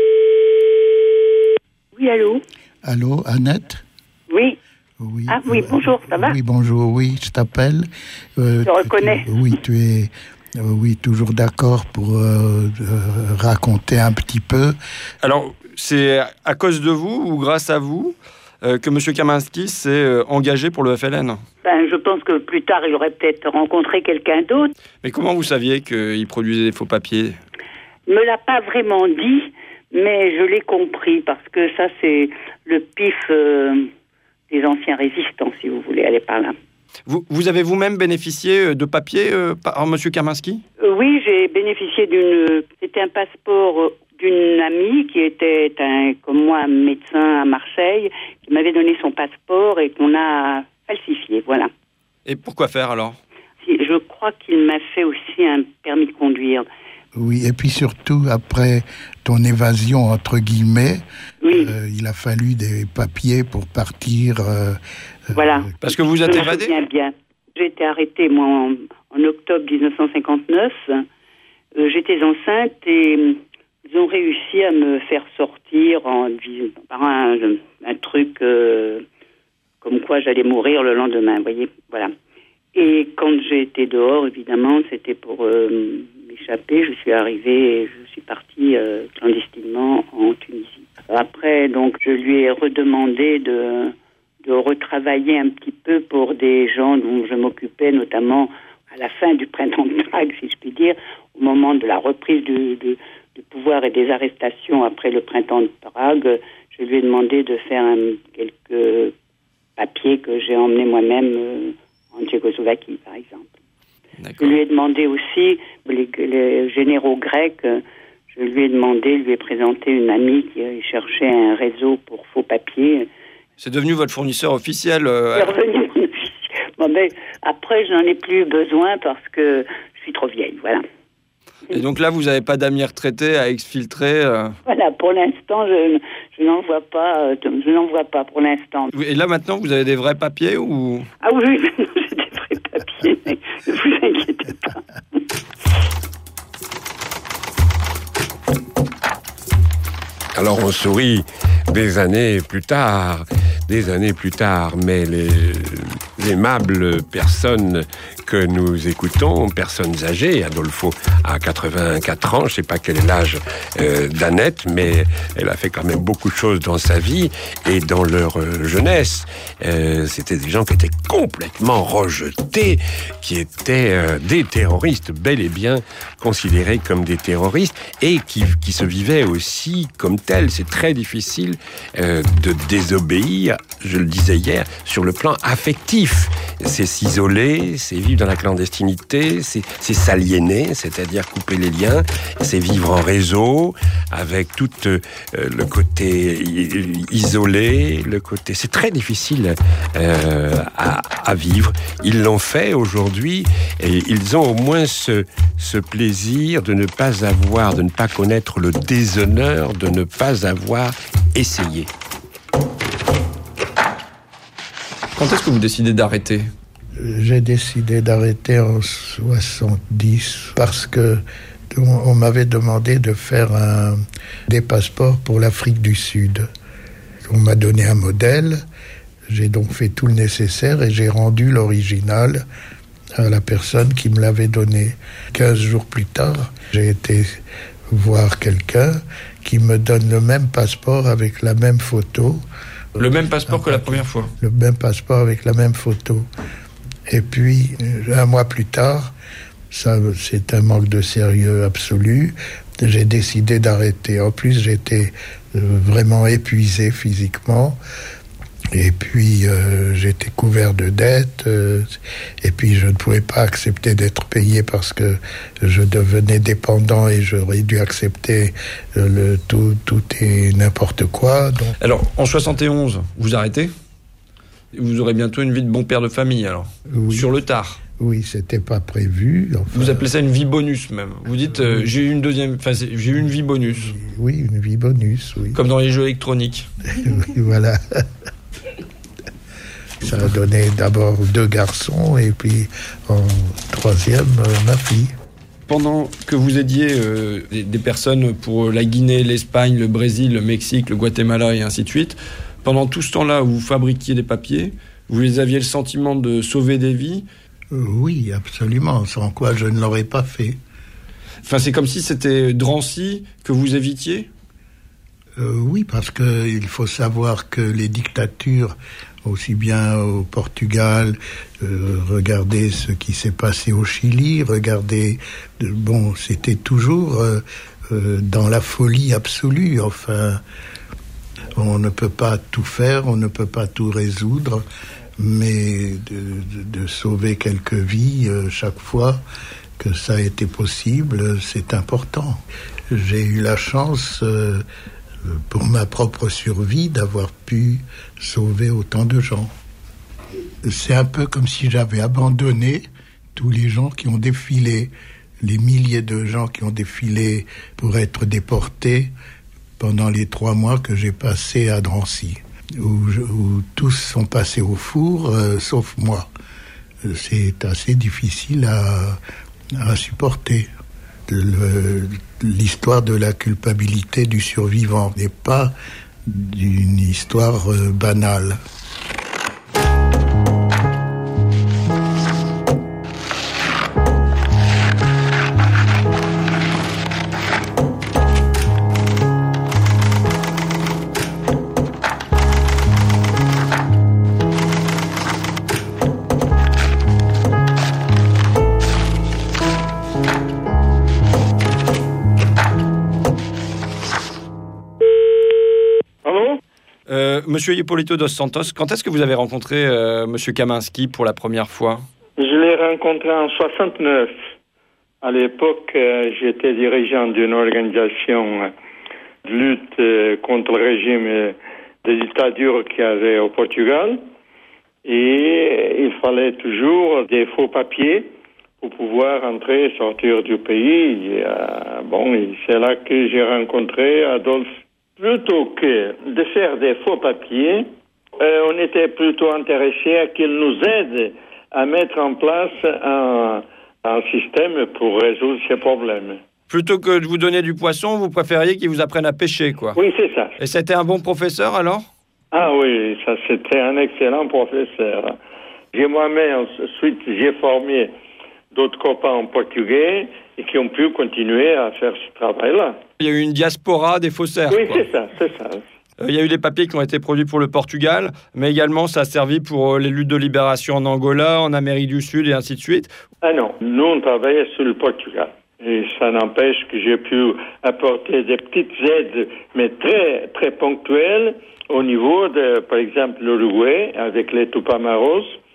Oui, allô ? Allô, Annette ? Oui. Oui. Ah oui, bonjour, ça va ? Oui, bonjour, oui, je t'appelle. Je reconnais. Oui, tu es toujours d'accord pour raconter un petit peu. Alors, c'est à cause de vous ou grâce à vous que M. Kaminski s'est engagé pour le FLN? Je pense que plus tard, il aurait peut-être rencontré quelqu'un d'autre. Mais comment vous saviez qu'il produisait des faux papiers? Il ne me l'a pas vraiment dit, mais je l'ai compris, parce que ça, c'est le pif des anciens résistants, si vous voulez aller par là. Vous avez vous-même bénéficié de papiers par M. Kaminski? Oui, j'ai bénéficié c'était un passeport d'une amie qui était, comme moi, un médecin à Marseille, qui m'avait donné son passeport et qu'on a falsifié, voilà. Et pourquoi faire alors? Je crois qu'il m'a fait aussi un permis de conduire. Oui, et puis surtout, après ton évasion, entre guillemets, oui. Il a fallu des papiers pour partir. Voilà. Parce que vous êtes évadé? Bien. J'ai été arrêtée, moi, en octobre 1959. J'étais enceinte et ils ont réussi à me faire sortir par un truc comme quoi j'allais mourir le lendemain, vous voyez, voilà. Et quand j'ai été dehors, évidemment, c'était pour m'échapper. Je suis arrivée et je suis partie clandestinement en Tunisie. Après, donc, je lui ai redemandé de retravailler un petit peu pour des gens dont je m'occupais, notamment à la fin du printemps de Prague, si je puis dire, au moment de la reprise du pouvoir et des arrestations après le printemps de Prague. Je lui ai demandé de faire quelques papiers que j'ai emmenés moi-même en Tchécoslovaquie, par exemple. D'accord. Je lui ai demandé aussi, les généraux grecs, je lui ai présenté une amie qui cherchait un réseau pour faux papiers. C'est devenu votre fournisseur officiel C'est revenu mon officiel. Bon, mais après, je n'en ai plus besoin parce que je suis trop vieille, voilà. Et donc là, vous n'avez pas d'amis retraités à exfiltrer Voilà, pour l'instant, je n'en vois pas. Je n'en vois pas pour l'instant. Et là, maintenant, vous avez des vrais papiers ou... Ah oui, j'ai des vrais papiers, mais ne vous inquiétez pas. Alors on sourit des années plus tard, mais les aimables personnes que nous écoutons, personnes âgées, Adolfo a 84 ans, je ne sais pas quel est l'âge d'Annette, mais elle a fait quand même beaucoup de choses dans sa vie et dans leur jeunesse. C'était des gens qui étaient complètement rejetés, qui étaient des terroristes, bel et bien considérés comme des terroristes, et qui se vivaient aussi comme tels. C'est très difficile de désobéir, je le disais hier, sur le plan affectif. c'est s'isoler, c'est vivre dans la clandestinité, c'est s'aliéner, c'est-à-dire couper les liens, c'est vivre en réseau, avec tout le côté isolé, le côté... C'est très difficile à vivre. Ils l'ont fait aujourd'hui, et ils ont au moins ce plaisir de ne pas connaître le déshonneur, de ne pas avoir essayé. Quand est-ce que vous décidez d'arrêter ? J'ai décidé d'arrêter en 70 parce que on m'avait demandé de faire des passeports pour l'Afrique du Sud. On m'a donné un modèle, j'ai donc fait tout le nécessaire et j'ai rendu l'original à la personne qui me l'avait donné. 15 jours plus tard, j'ai été voir quelqu'un qui me donne le même passeport avec la même photo. Le même passeport que la première fois ? Le même passeport avec la même photo. Et puis, un mois plus tard, ça, c'est un manque de sérieux absolu, j'ai décidé d'arrêter. En plus, j'étais vraiment épuisé physiquement. Et puis, j'étais couvert de dettes. Et puis, je ne pouvais pas accepter d'être payé parce que je devenais dépendant et j'aurais dû accepter tout et n'importe quoi. Donc... Alors, en 71, vous arrêtez ? Vous aurez bientôt une vie de bon père de famille, alors ? Oui. Sur le tard ? Oui, c'était pas prévu. Enfin... Vous appelez ça une vie bonus, même. Vous dites, j'ai eu une vie bonus. Oui, une vie bonus, oui. Comme dans les jeux électroniques. Oui, voilà. Ça a donné d'abord 2 garçons et puis en 3e, ma fille. Pendant que vous aidiez des personnes pour la Guinée, l'Espagne, le Brésil, le Mexique, le Guatemala et ainsi de suite, pendant tout ce temps-là où vous fabriquiez des papiers, vous aviez le sentiment de sauver des vies ? Oui, absolument, sans quoi je ne l'aurais pas fait. Enfin, c'est comme si c'était Drancy que vous évitiez ? Oui, parce qu'il faut savoir que les dictatures, aussi bien au Portugal, regardez ce qui s'est passé au Chili, regardez... Bon, c'était toujours dans la folie absolue, enfin... On ne peut pas tout faire, on ne peut pas tout résoudre, mais de sauver quelques vies chaque fois que ça a été possible, c'est important. J'ai eu la chance, pour ma propre survie, d'avoir pu sauver autant de gens. C'est un peu comme si j'avais abandonné tous les gens qui ont défilé, les milliers de gens qui ont défilé pour être déportés pendant les 3 mois que j'ai passés à Drancy, où tous sont passés au four, sauf moi. C'est assez difficile à supporter. L'histoire de la culpabilité du survivant n'est pas une histoire banale. Monsieur Hipólito dos Santos, quand est-ce que vous avez rencontré Monsieur Kaminski pour la première fois ? Je l'ai rencontré en 69. À l'époque, j'étais dirigeant d'une organisation de lutte contre le régime de dictature qu'il y avait au Portugal. Et il fallait toujours des faux papiers pour pouvoir entrer et sortir du pays. Et c'est là que j'ai rencontré Adolphe. Plutôt que de faire des faux papiers, on était plutôt intéressé à qu'il nous aide à mettre en place un système pour résoudre ces problèmes. Plutôt que de vous donner du poisson, vous préfériez qu'il vous apprenne à pêcher, quoi. Oui, c'est ça. Et c'était un bon professeur, alors ? Ah oui, ça c'était un excellent professeur. Moi-même, ensuite, j'ai formé d'autres copains en portugais et qui ont pu continuer à faire ce travail-là. Il y a eu une diaspora des faussaires. Oui, quoi. c'est ça. Il y a eu des papiers qui ont été produits pour le Portugal, mais également ça a servi pour les luttes de libération en Angola, en Amérique du Sud et ainsi de suite. Ah non, nous on travaillait sur le Portugal. Et ça n'empêche que j'ai pu apporter des petites aides, mais très, très ponctuelles, au niveau de, par exemple, l'Uruguay, avec les Tupamaros,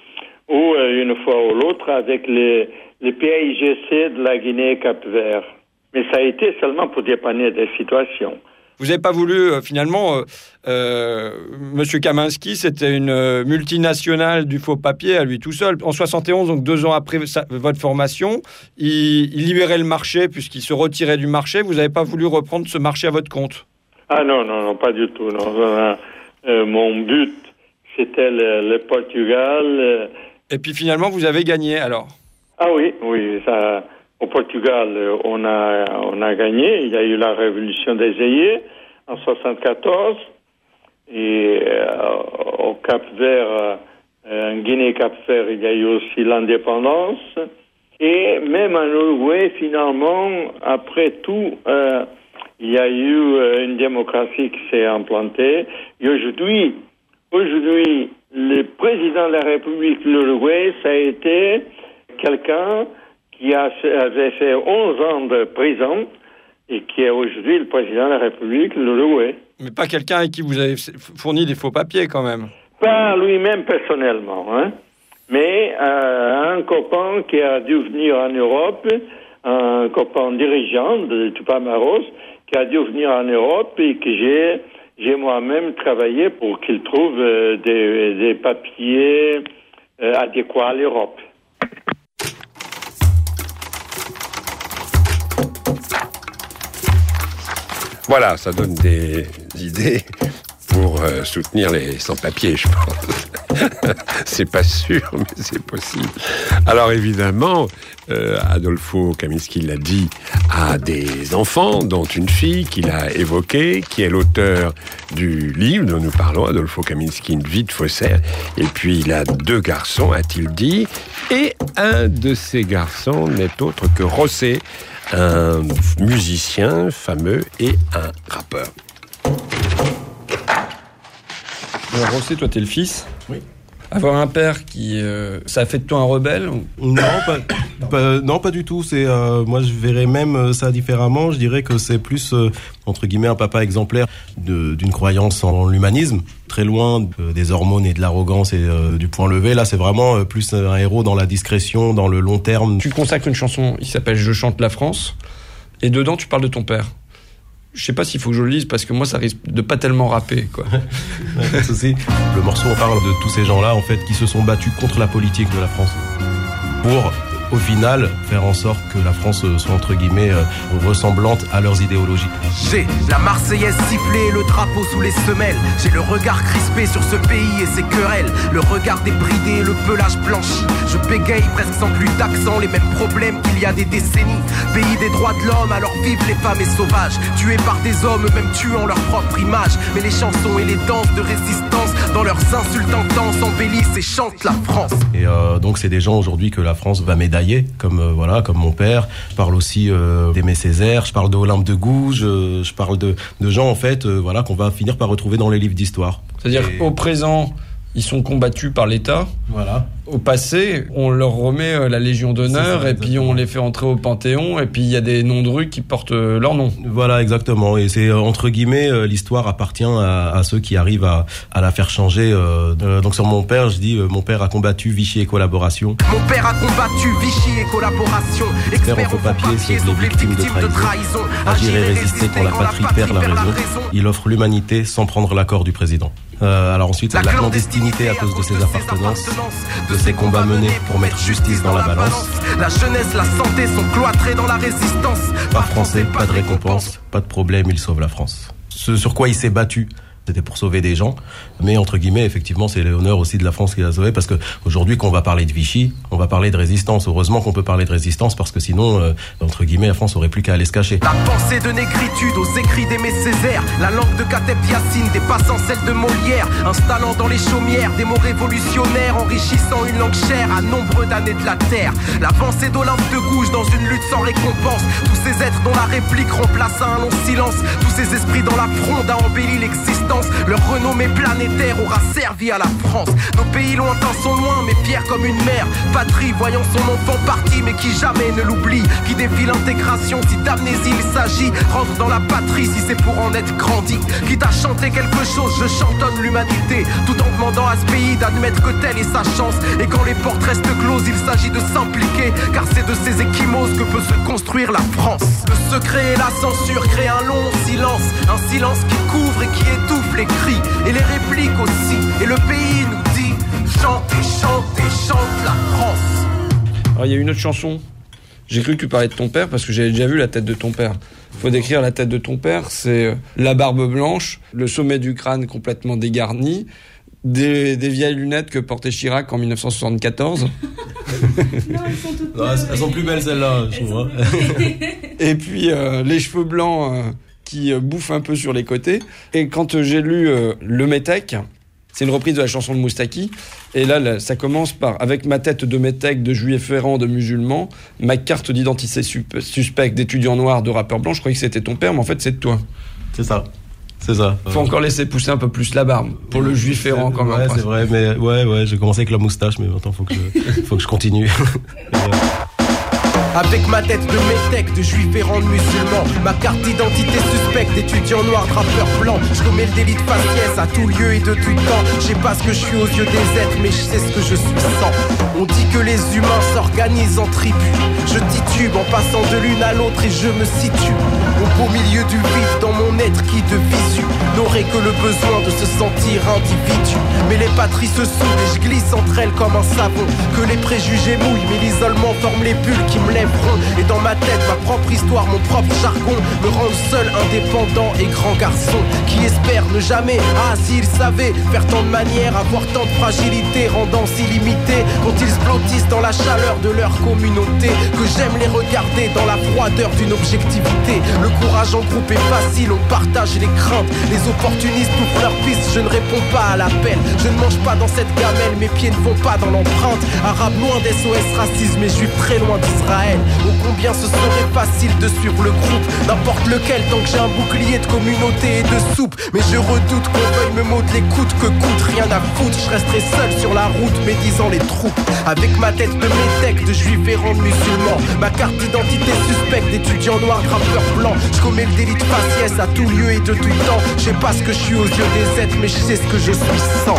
ou une fois ou l'autre avec les PAIGC de la Guinée et Cap-Vert. Mais ça a été seulement pour dépanner des situations. Vous n'avez pas voulu, finalement, Monsieur Kaminski, c'était une multinationale du faux papier à lui tout seul. En 71, donc 2 ans après votre formation, il libérait le marché puisqu'il se retirait du marché. Vous n'avez pas voulu reprendre ce marché à votre compte? Ah non, pas du tout. Non. Mon but, c'était le Portugal. Et puis finalement, vous avez gagné alors? Ah oui, ça... Au Portugal, on a gagné. Il y a eu la révolution des Aïeux en 74. Et au Cap-Vert, en Guinée-Cap-Vert, il y a eu aussi l'indépendance. Et même en Uruguay, finalement, après tout, il y a eu une démocratie qui s'est implantée. Et aujourd'hui, le président de la République de l'Uruguay, ça a été quelqu'un qui avait fait 11 ans de prison et qui est aujourd'hui le président de la République de l'Uruguay. Mais pas quelqu'un avec qui vous avez fourni des faux papiers, quand même. Pas lui-même personnellement, hein. Mais un copain qui a dû venir en Europe, un copain dirigeant de Tupamaros, qui a dû venir en Europe et que j'ai moi-même travaillé pour qu'il trouve des papiers adéquats à l'Europe. Voilà, ça donne des idées pour soutenir les sans-papiers, je pense. C'est pas sûr, mais c'est possible. Alors évidemment, Adolfo Kaminski l'a dit, a des enfants, dont une fille qu'il a évoquée, qui est l'auteur du livre dont nous parlons, Adolfo Kaminski, Une vie de faussaire. Et puis il a 2 garçons, a-t-il dit, et un de ces garçons n'est autre que José, un musicien fameux et un rappeur. Alors José, toi t'es le fils. Oui. Avoir un père qui... ça a fait de toi un rebelle? Non, pas du tout. C'est, moi, je verrais même ça différemment. Je dirais que c'est plus, entre guillemets, un papa exemplaire d'une croyance en l'humanisme, très loin des hormones et de l'arrogance et du point levé. Là, c'est vraiment plus un héros dans la discrétion, dans le long terme. Tu consacres une chanson qui s'appelle « Je chante la France » et dedans, tu parles de ton père. Je sais pas s'il faut que je le lise parce que moi ça risque de pas tellement rapper, quoi. Pas de souci. Le morceau on parle de tous ces gens-là en fait qui se sont battus contre la politique de la France pour au final faire en sorte que la France soit entre guillemets ressemblante à leurs idéologies. J'ai la Marseillaise sifflée, le drapeau sous les semelles. J'ai le regard crispé sur ce pays et ses querelles. Le regard débridé, le pelage blanchi. Je bégaye presque sans plus d'accent, les mêmes problèmes qu'il y a des décennies. Pays des droits de l'homme, alors vivent les femmes et sauvages. Tués par des hommes, même tuant leur propre image. Mais les chansons et les danses de résistance, dans leurs insultes intenses, embellissent et chantent la France. Et donc c'est des gens aujourd'hui que la France va médailler. Comme mon père. Je parle aussi d'Aimé Césaire, je parle d'Olympe de Gouges, je parle de gens en fait qu'on va finir par retrouver dans les livres d'histoire. C'est-à-dire au présent, ils sont combattus par l'État. Voilà. Au passé, on leur remet la Légion d'honneur et puis on les fait entrer au Panthéon et puis il y a des noms de rues qui portent leur nom. Voilà, exactement. Et c'est entre guillemets, l'histoire appartient à ceux qui arrivent à la faire changer. Donc sur mon père, je dis mon père a combattu Vichy et collaboration. Mon père a combattu Vichy et collaboration. Expert en faux papier sauve les victimes de trahison. Agir et résister quand la patrie perd la raison. Il offre l'humanité sans prendre l'accord du président. Alors ensuite, la clandestinité à cause de ses appartenances, de ses combats menés pour mettre justice dans la balance. La jeunesse, la santé sont cloîtrés dans la résistance. Pas français, pas de récompense, pas de problème, il sauve la France. Ce sur quoi il s'est battu, c'était pour sauver des gens, mais entre guillemets, effectivement, c'est l'honneur aussi de la France qui l'a sauvé, parce que aujourd'hui, quand on va parler de Vichy, on va parler de résistance. Heureusement qu'on peut parler de résistance, parce que sinon, entre guillemets, la France aurait plus qu'à aller se cacher. La pensée de négritude aux écrits d'Aimé Césaire, la langue de Kateb Yassine dépassant celle de Molière, installant dans les chaumières des mots révolutionnaires, enrichissant une langue chère à nombre d'années de la terre. L'avancée d'Olympe de Gouges dans une lutte sans récompense, tous ces êtres dont la réplique remplace un long silence, tous ces esprits dans la fronde a embelli l'existence. existence. Leur renommée planétaire aura servi à la France. Nos pays lointains sont loin mais fiers comme une mère patrie, voyant son enfant parti mais qui jamais ne l'oublie. Qui défie l'intégration si d'amnésie il s'agit. Rentre dans la patrie si c'est pour en être grandi. Quitte à chanter quelque chose, je chantonne l'humanité, tout en demandant à ce pays d'admettre que telle est sa chance. Et quand les portes restent closes, il s'agit de s'impliquer, car c'est de ces échymoses que peut se construire la France. Le secret et la censure créent un long silence, un silence qui couvre et qui étouffe les cris et les répliques aussi. Et le pays nous dit chantez, chantez, chante la France. Alors il y a une autre chanson. J'ai cru que tu parlais de ton père parce que j'avais déjà vu la tête de ton père. Faut décrire la tête de ton père, c'est la barbe blanche, le sommet du crâne complètement dégarni, des vieilles lunettes que portait Chirac en 1974. Non, elles sont toutes non, elles sont plus belles celles-là, je trouve. Et puis les cheveux blancs qui bouffent un peu sur les côtés. Et quand j'ai lu Le Métèque, c'est une reprise de la chanson de Moustaki. Et là, ça commence par « Avec ma tête de métèque, de juif errant, de musulman, ma carte d'identité suspecte d'étudiant noir, de rappeur blanc. » Je croyais que c'était ton père, mais en fait, c'est de toi. C'est ça. C'est ça. Faut encore laisser pousser un peu plus la barbe pour le juif errant quand même. Ouais, c'est vrai, mais ouais, j'ai commencé avec la moustache, mais maintenant faut que je continue. Avec ma tête de métèque, de juif errant, de musulman, ma carte d'identité suspecte d'étudiant noir, de rappeur blanc. Je commets le délit de faciès à tout lieu et de tout temps. Je sais pas ce que je suis aux yeux des êtres, mais je sais ce que je suis sans. On dit que les humains s'organisent en tribus. Je titube en passant de l'une à l'autre et je me situe au beau milieu du vide dans mon être qui de visu n'aurait que le besoin de se sentir individu. Mais les patries se soudent et je glisse entre elles comme un savon. Que les préjugés mouillent, mais l'isolement forme les bulles qui me lèveront. Et dans ma tête, ma propre histoire, mon propre jargon me rendent seul, indépendant et grand garçon qui espère ne jamais, ah s'ils savaient, faire tant de manières, avoir tant de fragilité, rendant si limité quand ils se blottissent dans la chaleur de leur communauté. Que j'aime les regarder dans la froideur d'une objectivité. Le courage en groupe est facile, on partage les craintes. Les opportunistes ouvrent leur piste, je ne réponds pas à l'appel. Je ne mange pas dans cette gamelle, mes pieds ne vont pas dans l'empreinte. Arabe loin d'SOS racisme et juif très loin d'Israël. Oh combien ce serait facile de suivre le groupe, n'importe lequel tant que j'ai un bouclier de communauté et de soupe. Mais je redoute qu'on veuille me modeler coûte que coûte, rien à foutre. Je resterai seul sur la route médisant les troupes. Avec ma tête de métèque, de juif errant, de musulman, ma carte d'identité suspecte d'étudiant noir, de rappeur blanc. Je commets le délit de faciès à tout lieu et de tout temps. Je sais pas ce que je suis aux yeux des êtres, mais je sais ce que je suis sans.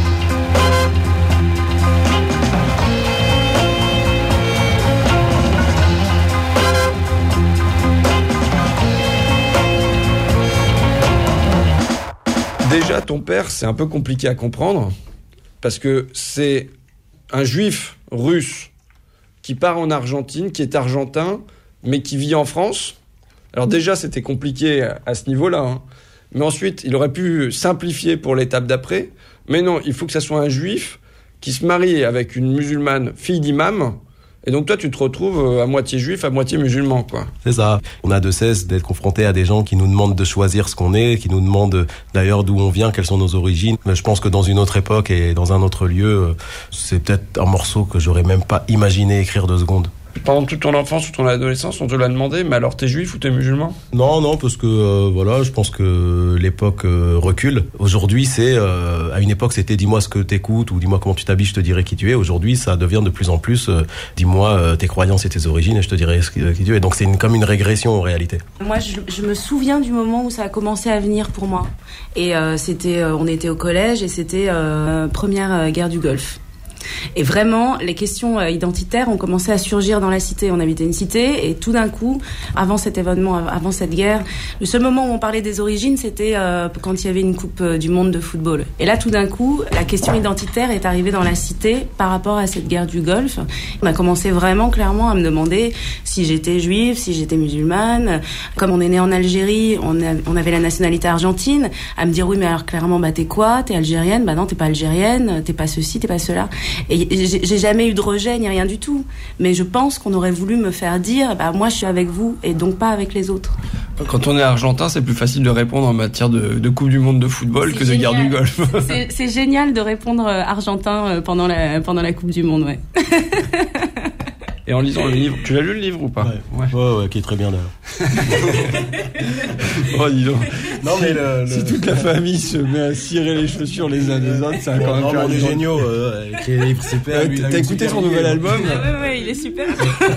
Déjà, ton père, c'est un peu compliqué à comprendre, parce que c'est un juif russe qui part en Argentine, qui est argentin, mais qui vit en France. Alors déjà, c'était compliqué à ce niveau-là, hein. Mais ensuite, il aurait pu simplifier pour l'étape d'après. Mais non, il faut que ça soit un juif qui se marie avec une musulmane, fille d'imam. Et donc toi, tu te retrouves à moitié juif, à moitié musulman, quoi. C'est ça. On a de cesse d'être confronté à des gens qui nous demandent de choisir ce qu'on est, qui nous demandent d'ailleurs d'où on vient, quelles sont nos origines. Mais je pense que dans une autre époque et dans un autre lieu, c'est peut-être un morceau que j'aurais même pas imaginé écrire 2 secondes. Pendant toute ton enfance ou ton adolescence, on te l'a demandé, mais alors t'es juif ou t'es musulman ? Non, parce que voilà, je pense que l'époque recule. Aujourd'hui, c'est à une époque, c'était dis-moi ce que t'écoutes ou dis-moi comment tu t'habilles, je te dirai qui tu es. Aujourd'hui, ça devient de plus en plus dis-moi tes croyances et tes origines et je te dirai qui tu es. Donc c'est comme une régression en réalité. Moi, je me souviens du moment où ça a commencé à venir pour moi. Et c'était, on était au collège et c'était première guerre du Golfe. Et vraiment, les questions identitaires ont commencé à surgir dans la cité. On habitait une cité et tout d'un coup, avant cet événement, avant cette guerre, le seul moment où on parlait des origines, c'était quand il y avait une coupe du monde de football. Et là, tout d'un coup, la question identitaire est arrivée dans la cité par rapport à cette guerre du Golfe. On a commencé vraiment clairement à me demander si j'étais juive, si j'étais musulmane. Comme on est né en Algérie, on avait la nationalité argentine, à me dire oui, mais alors clairement, bah t'es quoi ? T'es algérienne ? Bah non, t'es pas algérienne, t'es pas ceci, t'es pas cela. Et j'ai jamais eu de rejet ni rien du tout. Mais je pense qu'on aurait voulu me faire dire bah moi je suis avec vous et donc pas avec les autres. Quand on est argentin, c'est plus facile de répondre en matière de Coupe du Monde de football que de guerre du Golfe. C'est génial de répondre argentin pendant la Coupe du Monde, ouais. Et en lisant le livre, tu l'as lu le livre ou pas? Ouais, qui est très bien d'ailleurs. Oh, dis donc. Non, mais si toute la famille se met à cirer les chaussures les uns des autres, ça va quand même faire on est géniaux. Les livres super. T'as écouté son nouvel album? Ouais, il est super.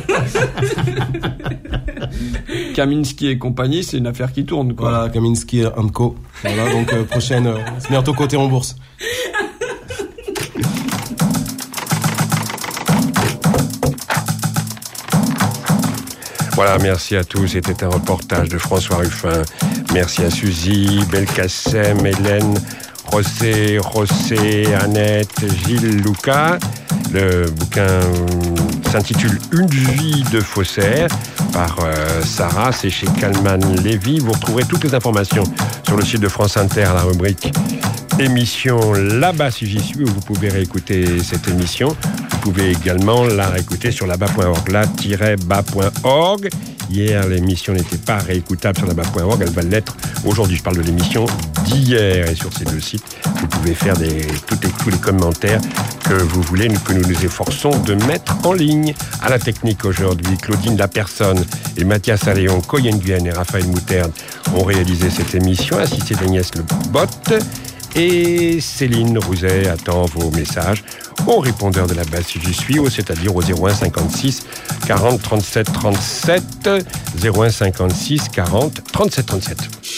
Kaminski et compagnie, c'est une affaire qui tourne, quoi. Voilà, Kaminski & Co. Voilà, donc prochaine, c'est bientôt coté en bourse. Voilà, merci à tous. C'était un reportage de François Ruffin. Merci à Suzy, Belkacem, Hélène, José, Annette, Gilles, Lucas. Le bouquin s'intitule Une vie de faussaire par Sarah, c'est chez Kalman Lévy. Vous retrouverez toutes les informations sur le site de France Inter à la rubrique émission Là-bas si j'y suis, où vous pouvez réécouter cette émission. Vous pouvez également la réécouter sur là-bas.org, là-bas.org. Hier, l'émission n'était pas réécoutable sur là-bas.org, elle va l'être aujourd'hui. Je parle de l'émission d'hier, et sur ces deux sites, vous pouvez faire tous les commentaires que vous voulez, que nous nous efforçons de mettre en ligne. À la technique aujourd'hui, Claudine Lapersonne et Mathias Alléon, Coyen Guen et Raphaël Mouterne ont réalisé cette émission, assisté d'Agnès Le Bot. Et Céline Rouzet attend vos messages au répondeur de la base si j'y suis, c'est-à-dire au 01 56 40 37 37, 01 56 40 37 37.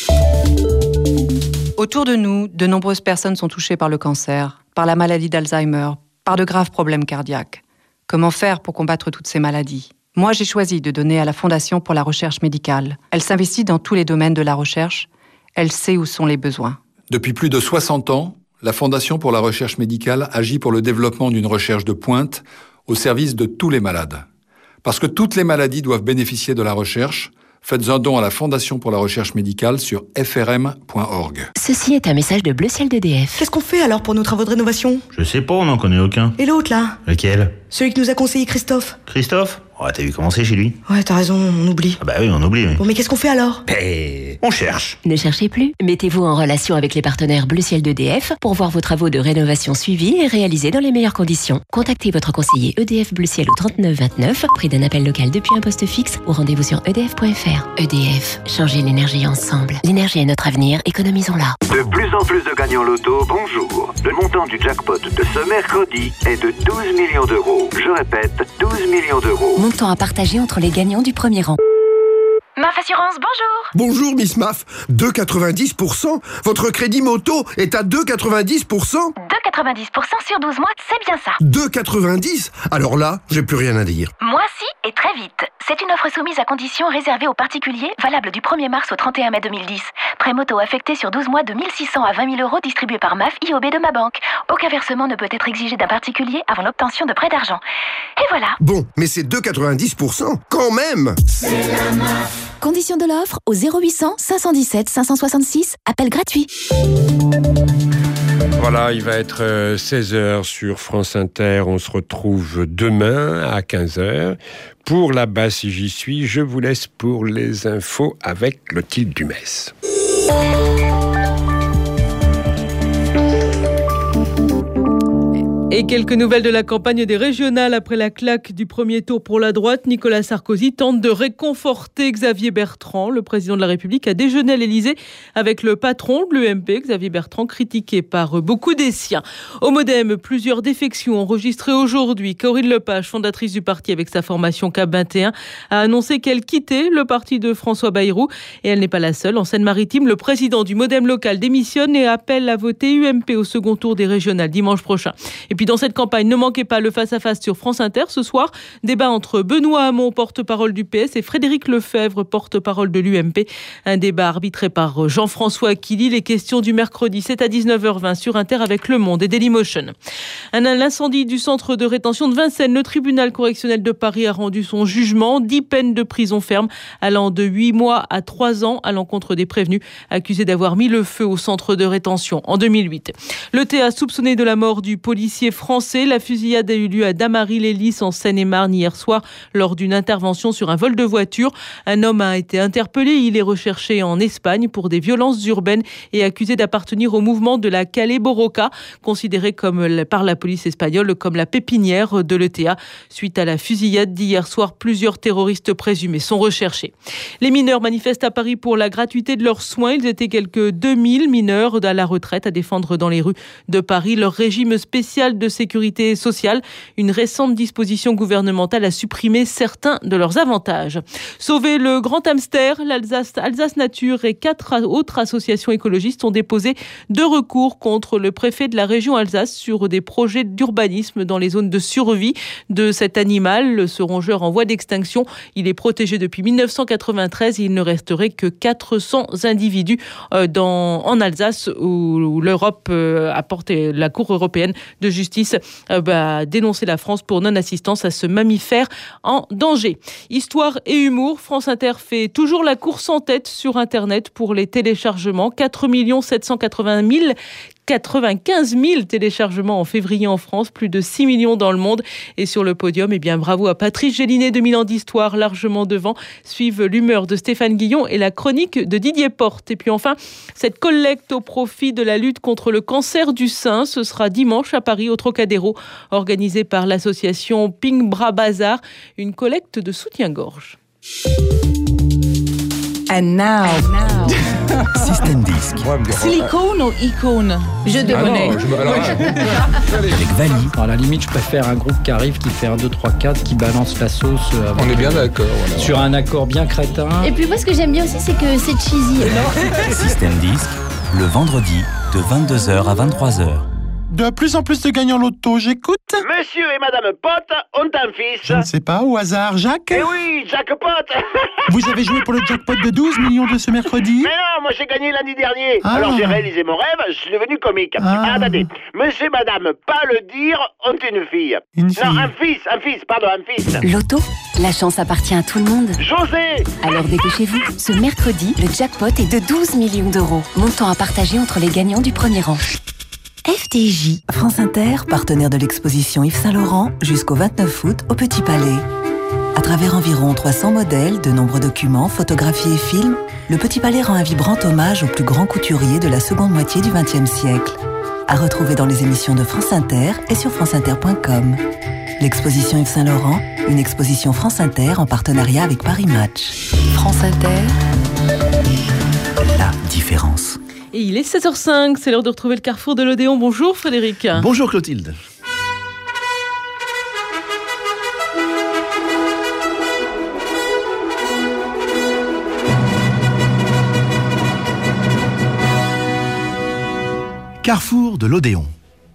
Autour de nous, de nombreuses personnes sont touchées par le cancer, par la maladie d'Alzheimer, par de graves problèmes cardiaques. Comment faire pour combattre toutes ces maladies ? Moi, j'ai choisi de donner à la Fondation pour la recherche médicale. Elle s'investit dans tous les domaines de la recherche. Elle sait où sont les besoins. Depuis plus de 60 ans, la Fondation pour la recherche médicale agit pour le développement d'une recherche de pointe au service de tous les malades. Parce que toutes les maladies doivent bénéficier de la recherche, faites un don à la Fondation pour la recherche médicale sur frm.org. Ceci est un message de Bleu Ciel d'EDF. Qu'est-ce qu'on fait alors pour nos travaux de rénovation ? Je sais pas, on n'en connaît aucun. Et l'autre là ? Lequel ? Celui que nous a conseillé Christophe. Christophe ? Oh, t'as vu comment c'est chez lui ? Ouais, t'as raison, on oublie. Ah bah oui, on oublie. Oui. Bon, mais qu'est-ce qu'on fait alors ? On cherche. Ne cherchez plus. Mettez-vous en relation avec les partenaires Bleu Ciel d'EDF pour voir vos travaux de rénovation suivis et réalisés dans les meilleures conditions. Contactez votre conseiller EDF Bleu Ciel au 39 29, prix d'un appel local depuis un poste fixe ou rendez-vous sur edf.fr. EDF, changez l'énergie ensemble. L'énergie est notre avenir, économisons-la. De plus en plus de gagnants loto, bonjour. Le montant du jackpot de ce mercredi est de 12 millions d'euros. Je répète, 12 millions d'euros. Montant à partager entre les gagnants du premier rang. MAF Assurance, bonjour. Bonjour Miss MAF, 2,90%. Votre crédit moto est à 2,90%. 2,90% sur 12 mois, c'est bien ça. 2,90 ? Alors là, j'ai plus rien à dire. Moi si, et très vite. C'est une offre soumise à conditions réservée aux particuliers, valable du 1er mars au 31 mai 2010. Prêt moto affecté sur 12 mois de 1 600 à 20 000 euros distribué par MAF IOB de ma banque. Aucun versement ne peut être exigé d'un particulier avant l'obtention de prêt d'argent. Et voilà. Bon, mais c'est 2,90% quand même. C'est la MAF. Conditions de l'offre au 0800 517 566, appel gratuit. Voilà, il va être 16h sur France Inter. On se retrouve demain à 15h. Pour là-bas, si j'y suis, je vous laisse pour les infos avec Clotilde Dumès. Et quelques nouvelles de la campagne des régionales. Après la claque du premier tour pour la droite, Nicolas Sarkozy tente de réconforter Xavier Bertrand. Le président de la République a déjeuné à l'Élysée avec le patron de l'UMP, Xavier Bertrand, critiqué par beaucoup des siens. Au Modem, plusieurs défections enregistrées aujourd'hui. Corinne Lepage, fondatrice du parti avec sa formation CAP 21, a annoncé qu'elle quittait le parti de François Bayrou. Et elle n'est pas la seule. En Seine-Maritime, le président du Modem local démissionne et appelle à voter UMP au second tour des régionales dimanche prochain. Et puis dans cette campagne, ne manquez pas le face-à-face sur France Inter. Ce soir, débat entre Benoît Hamon, porte-parole du PS, et Frédéric Lefebvre, porte-parole de l'UMP. Un débat arbitré par Jean-François qui lit les questions du mercredi. C'est à 19h20 sur Inter avec Le Monde et Dailymotion. L'incendie du centre de rétention de Vincennes. Le tribunal correctionnel de Paris a rendu son jugement. 10 peines de prison ferme allant de 8 mois à 3 ans à l'encontre des prévenus accusés d'avoir mis le feu au centre de rétention en 2008. Le TA soupçonné de la mort du policier français. La fusillade a eu lieu à Damary-les-Lys en Seine-et-Marne hier soir lors d'une intervention sur un vol de voiture. Un homme a été interpellé. Il est recherché en Espagne pour des violences urbaines et accusé d'appartenir au mouvement de la Calle Borroca, considéré par la police espagnole comme la pépinière de l'ETA. Suite à la fusillade d'hier soir, plusieurs terroristes présumés sont recherchés. Les mineurs manifestent à Paris pour la gratuité de leurs soins. Ils étaient quelques 2000 mineurs à la retraite à défendre dans les rues de Paris leur régime spécial de sécurité sociale. Une récente disposition gouvernementale a supprimé certains de leurs avantages. Sauver le grand hamster, Alsace Nature et 4 autres associations écologistes ont déposé 2 recours contre le préfet de la région Alsace sur des projets d'urbanisme dans les zones de survie de cet animal. Ce rongeur en voie d'extinction, il est protégé depuis 1993 et il ne resterait que 400 individus en Alsace où l'Europe a porté, la Cour européenne de justice a dénoncé la France pour non-assistance à ce mammifère en danger. Histoire et humour, France Inter fait toujours la course en tête sur Internet pour les téléchargements. 4 795 000 téléchargements en février en France, plus de 6 millions dans le monde. Et sur le podium, bravo à Patrice Gélinet, 2000 ans d'histoire, largement devant. Suivent l'humeur de Stéphane Guillon et la chronique de Didier Porte. Et puis enfin, cette collecte au profit de la lutte contre le cancer du sein, ce sera dimanche à Paris, au Trocadéro, organisée par l'association Pink Bras Bazar, une collecte de soutien-gorge. And now. Système Disque. Silicone ou icône? Je demandais. Avec Vali. À la limite, je préfère un groupe qui arrive, qui fait 1, 2, 3, 4, qui balance la sauce. On est bien d'accord. Voilà. Sur un accord bien crétin. Et puis moi, ce que j'aime bien aussi, c'est que c'est cheesy. Système Disque, le vendredi, de 22h à 23h. De plus en plus de gagnants loto, j'écoute. Monsieur et Madame Pot ont un fils. Je ne sais pas, au hasard, Jacques. Eh oui, Jacques Pot. Vous avez joué pour le jackpot de 12 millions de ce mercredi? Mais non, moi j'ai gagné lundi dernier. Alors j'ai réalisé mon rêve, je suis devenu comique. Attendez, monsieur et Madame, pas le dire, ont une fille. Non, un fils, un fils. Loto, la chance appartient à tout le monde. José. Alors dépêchez-vous, ce mercredi, le jackpot est de 12 millions d'euros. Montant à partager entre les gagnants du premier rang. FDJ. France Inter, partenaire de l'exposition Yves Saint-Laurent, jusqu'au 29 août au Petit Palais. À travers environ 300 modèles, de nombreux documents, photographies et films, le Petit Palais rend un vibrant hommage aux plus grands couturiers de la seconde moitié du XXe siècle. À retrouver dans les émissions de France Inter et sur franceinter.com. L'exposition Yves Saint-Laurent, une exposition France Inter en partenariat avec Paris Match. France Inter. La différence. Et il est 16h05, c'est l'heure de retrouver le carrefour de l'Odéon. Bonjour Frédéric. Bonjour Clotilde. Carrefour de l'Odéon.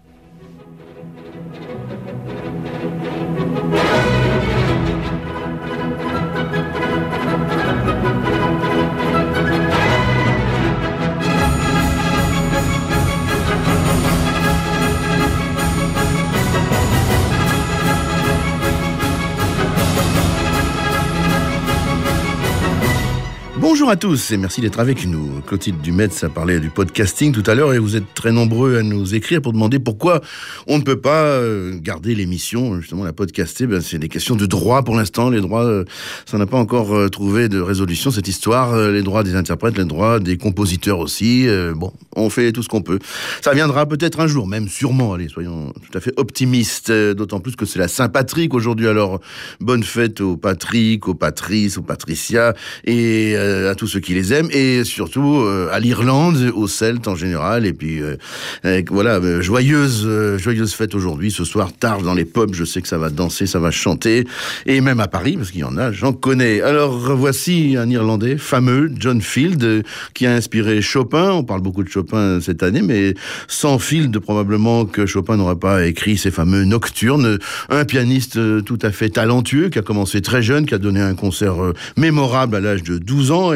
Bonjour à tous et merci d'être avec nous. Clotilde Dumetz a parlé du podcasting tout à l'heure et vous êtes très nombreux à nous écrire pour demander pourquoi on ne peut pas garder l'émission, justement la podcaster. C'est des questions de droit pour l'instant. Les droits, ça n'a pas encore trouvé de résolution cette histoire. Les droits des interprètes, les droits des compositeurs aussi. Bon, on fait tout ce qu'on peut. Ça viendra peut-être un jour, même sûrement. Allez, soyons tout à fait optimistes. D'autant plus que c'est la Saint-Patrick aujourd'hui. Alors, bonne fête aux Patrick, aux Patrice, aux Patricia et à tous ceux qui les aiment et surtout à l'Irlande, aux Celtes en général et puis voilà, joyeuse fête aujourd'hui, ce soir tard dans les pubs, je sais que ça va danser, ça va chanter et même à Paris parce qu'il y en a, j'en connais. Alors voici un Irlandais fameux, John Field, qui a inspiré Chopin. On parle beaucoup de Chopin cette année, mais sans Field probablement que Chopin n'aurait pas écrit ces fameux nocturnes. Un pianiste tout à fait talentueux qui a commencé très jeune, qui a donné un concert mémorable à l'âge de 12 ans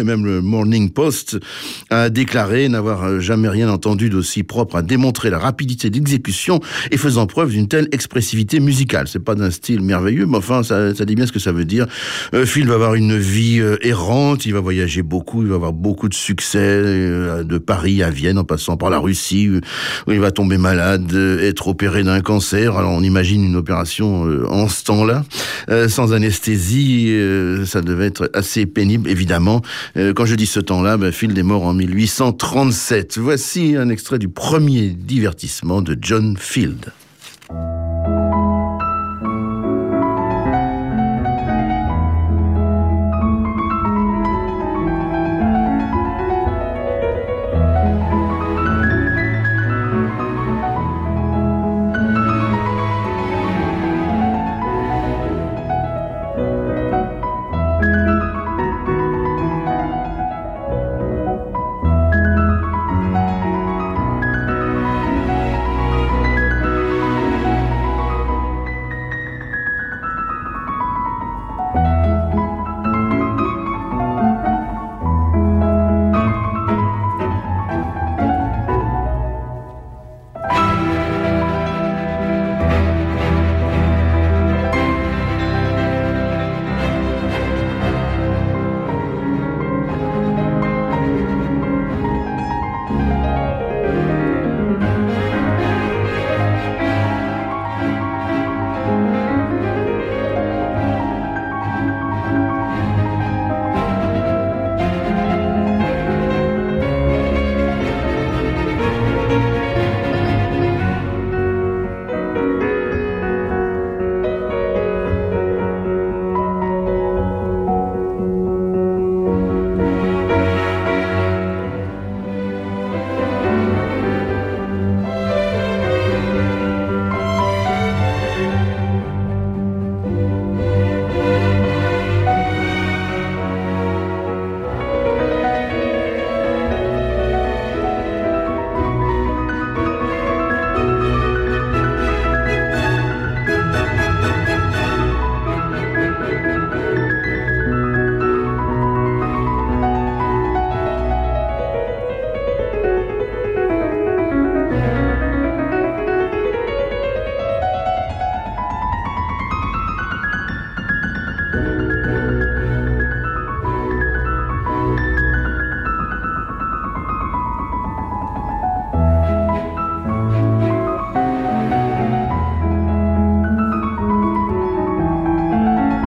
et même le Morning Post a déclaré n'avoir jamais rien entendu d'aussi propre à démontrer la rapidité d'exécution et faisant preuve d'une telle expressivité musicale. C'est pas d'un style merveilleux, mais enfin, ça dit bien ce que ça veut dire. Phil va avoir une vie errante, il va voyager beaucoup, il va avoir beaucoup de succès, de Paris à Vienne, en passant par la Russie, où il va tomber malade, être opéré d'un cancer. Alors on imagine une opération en ce temps-là, sans anesthésie, ça devait être assez pénible, évidemment. Quand je dis ce temps-là, Field est mort en 1837. Voici un extrait du premier divertissement de John Field.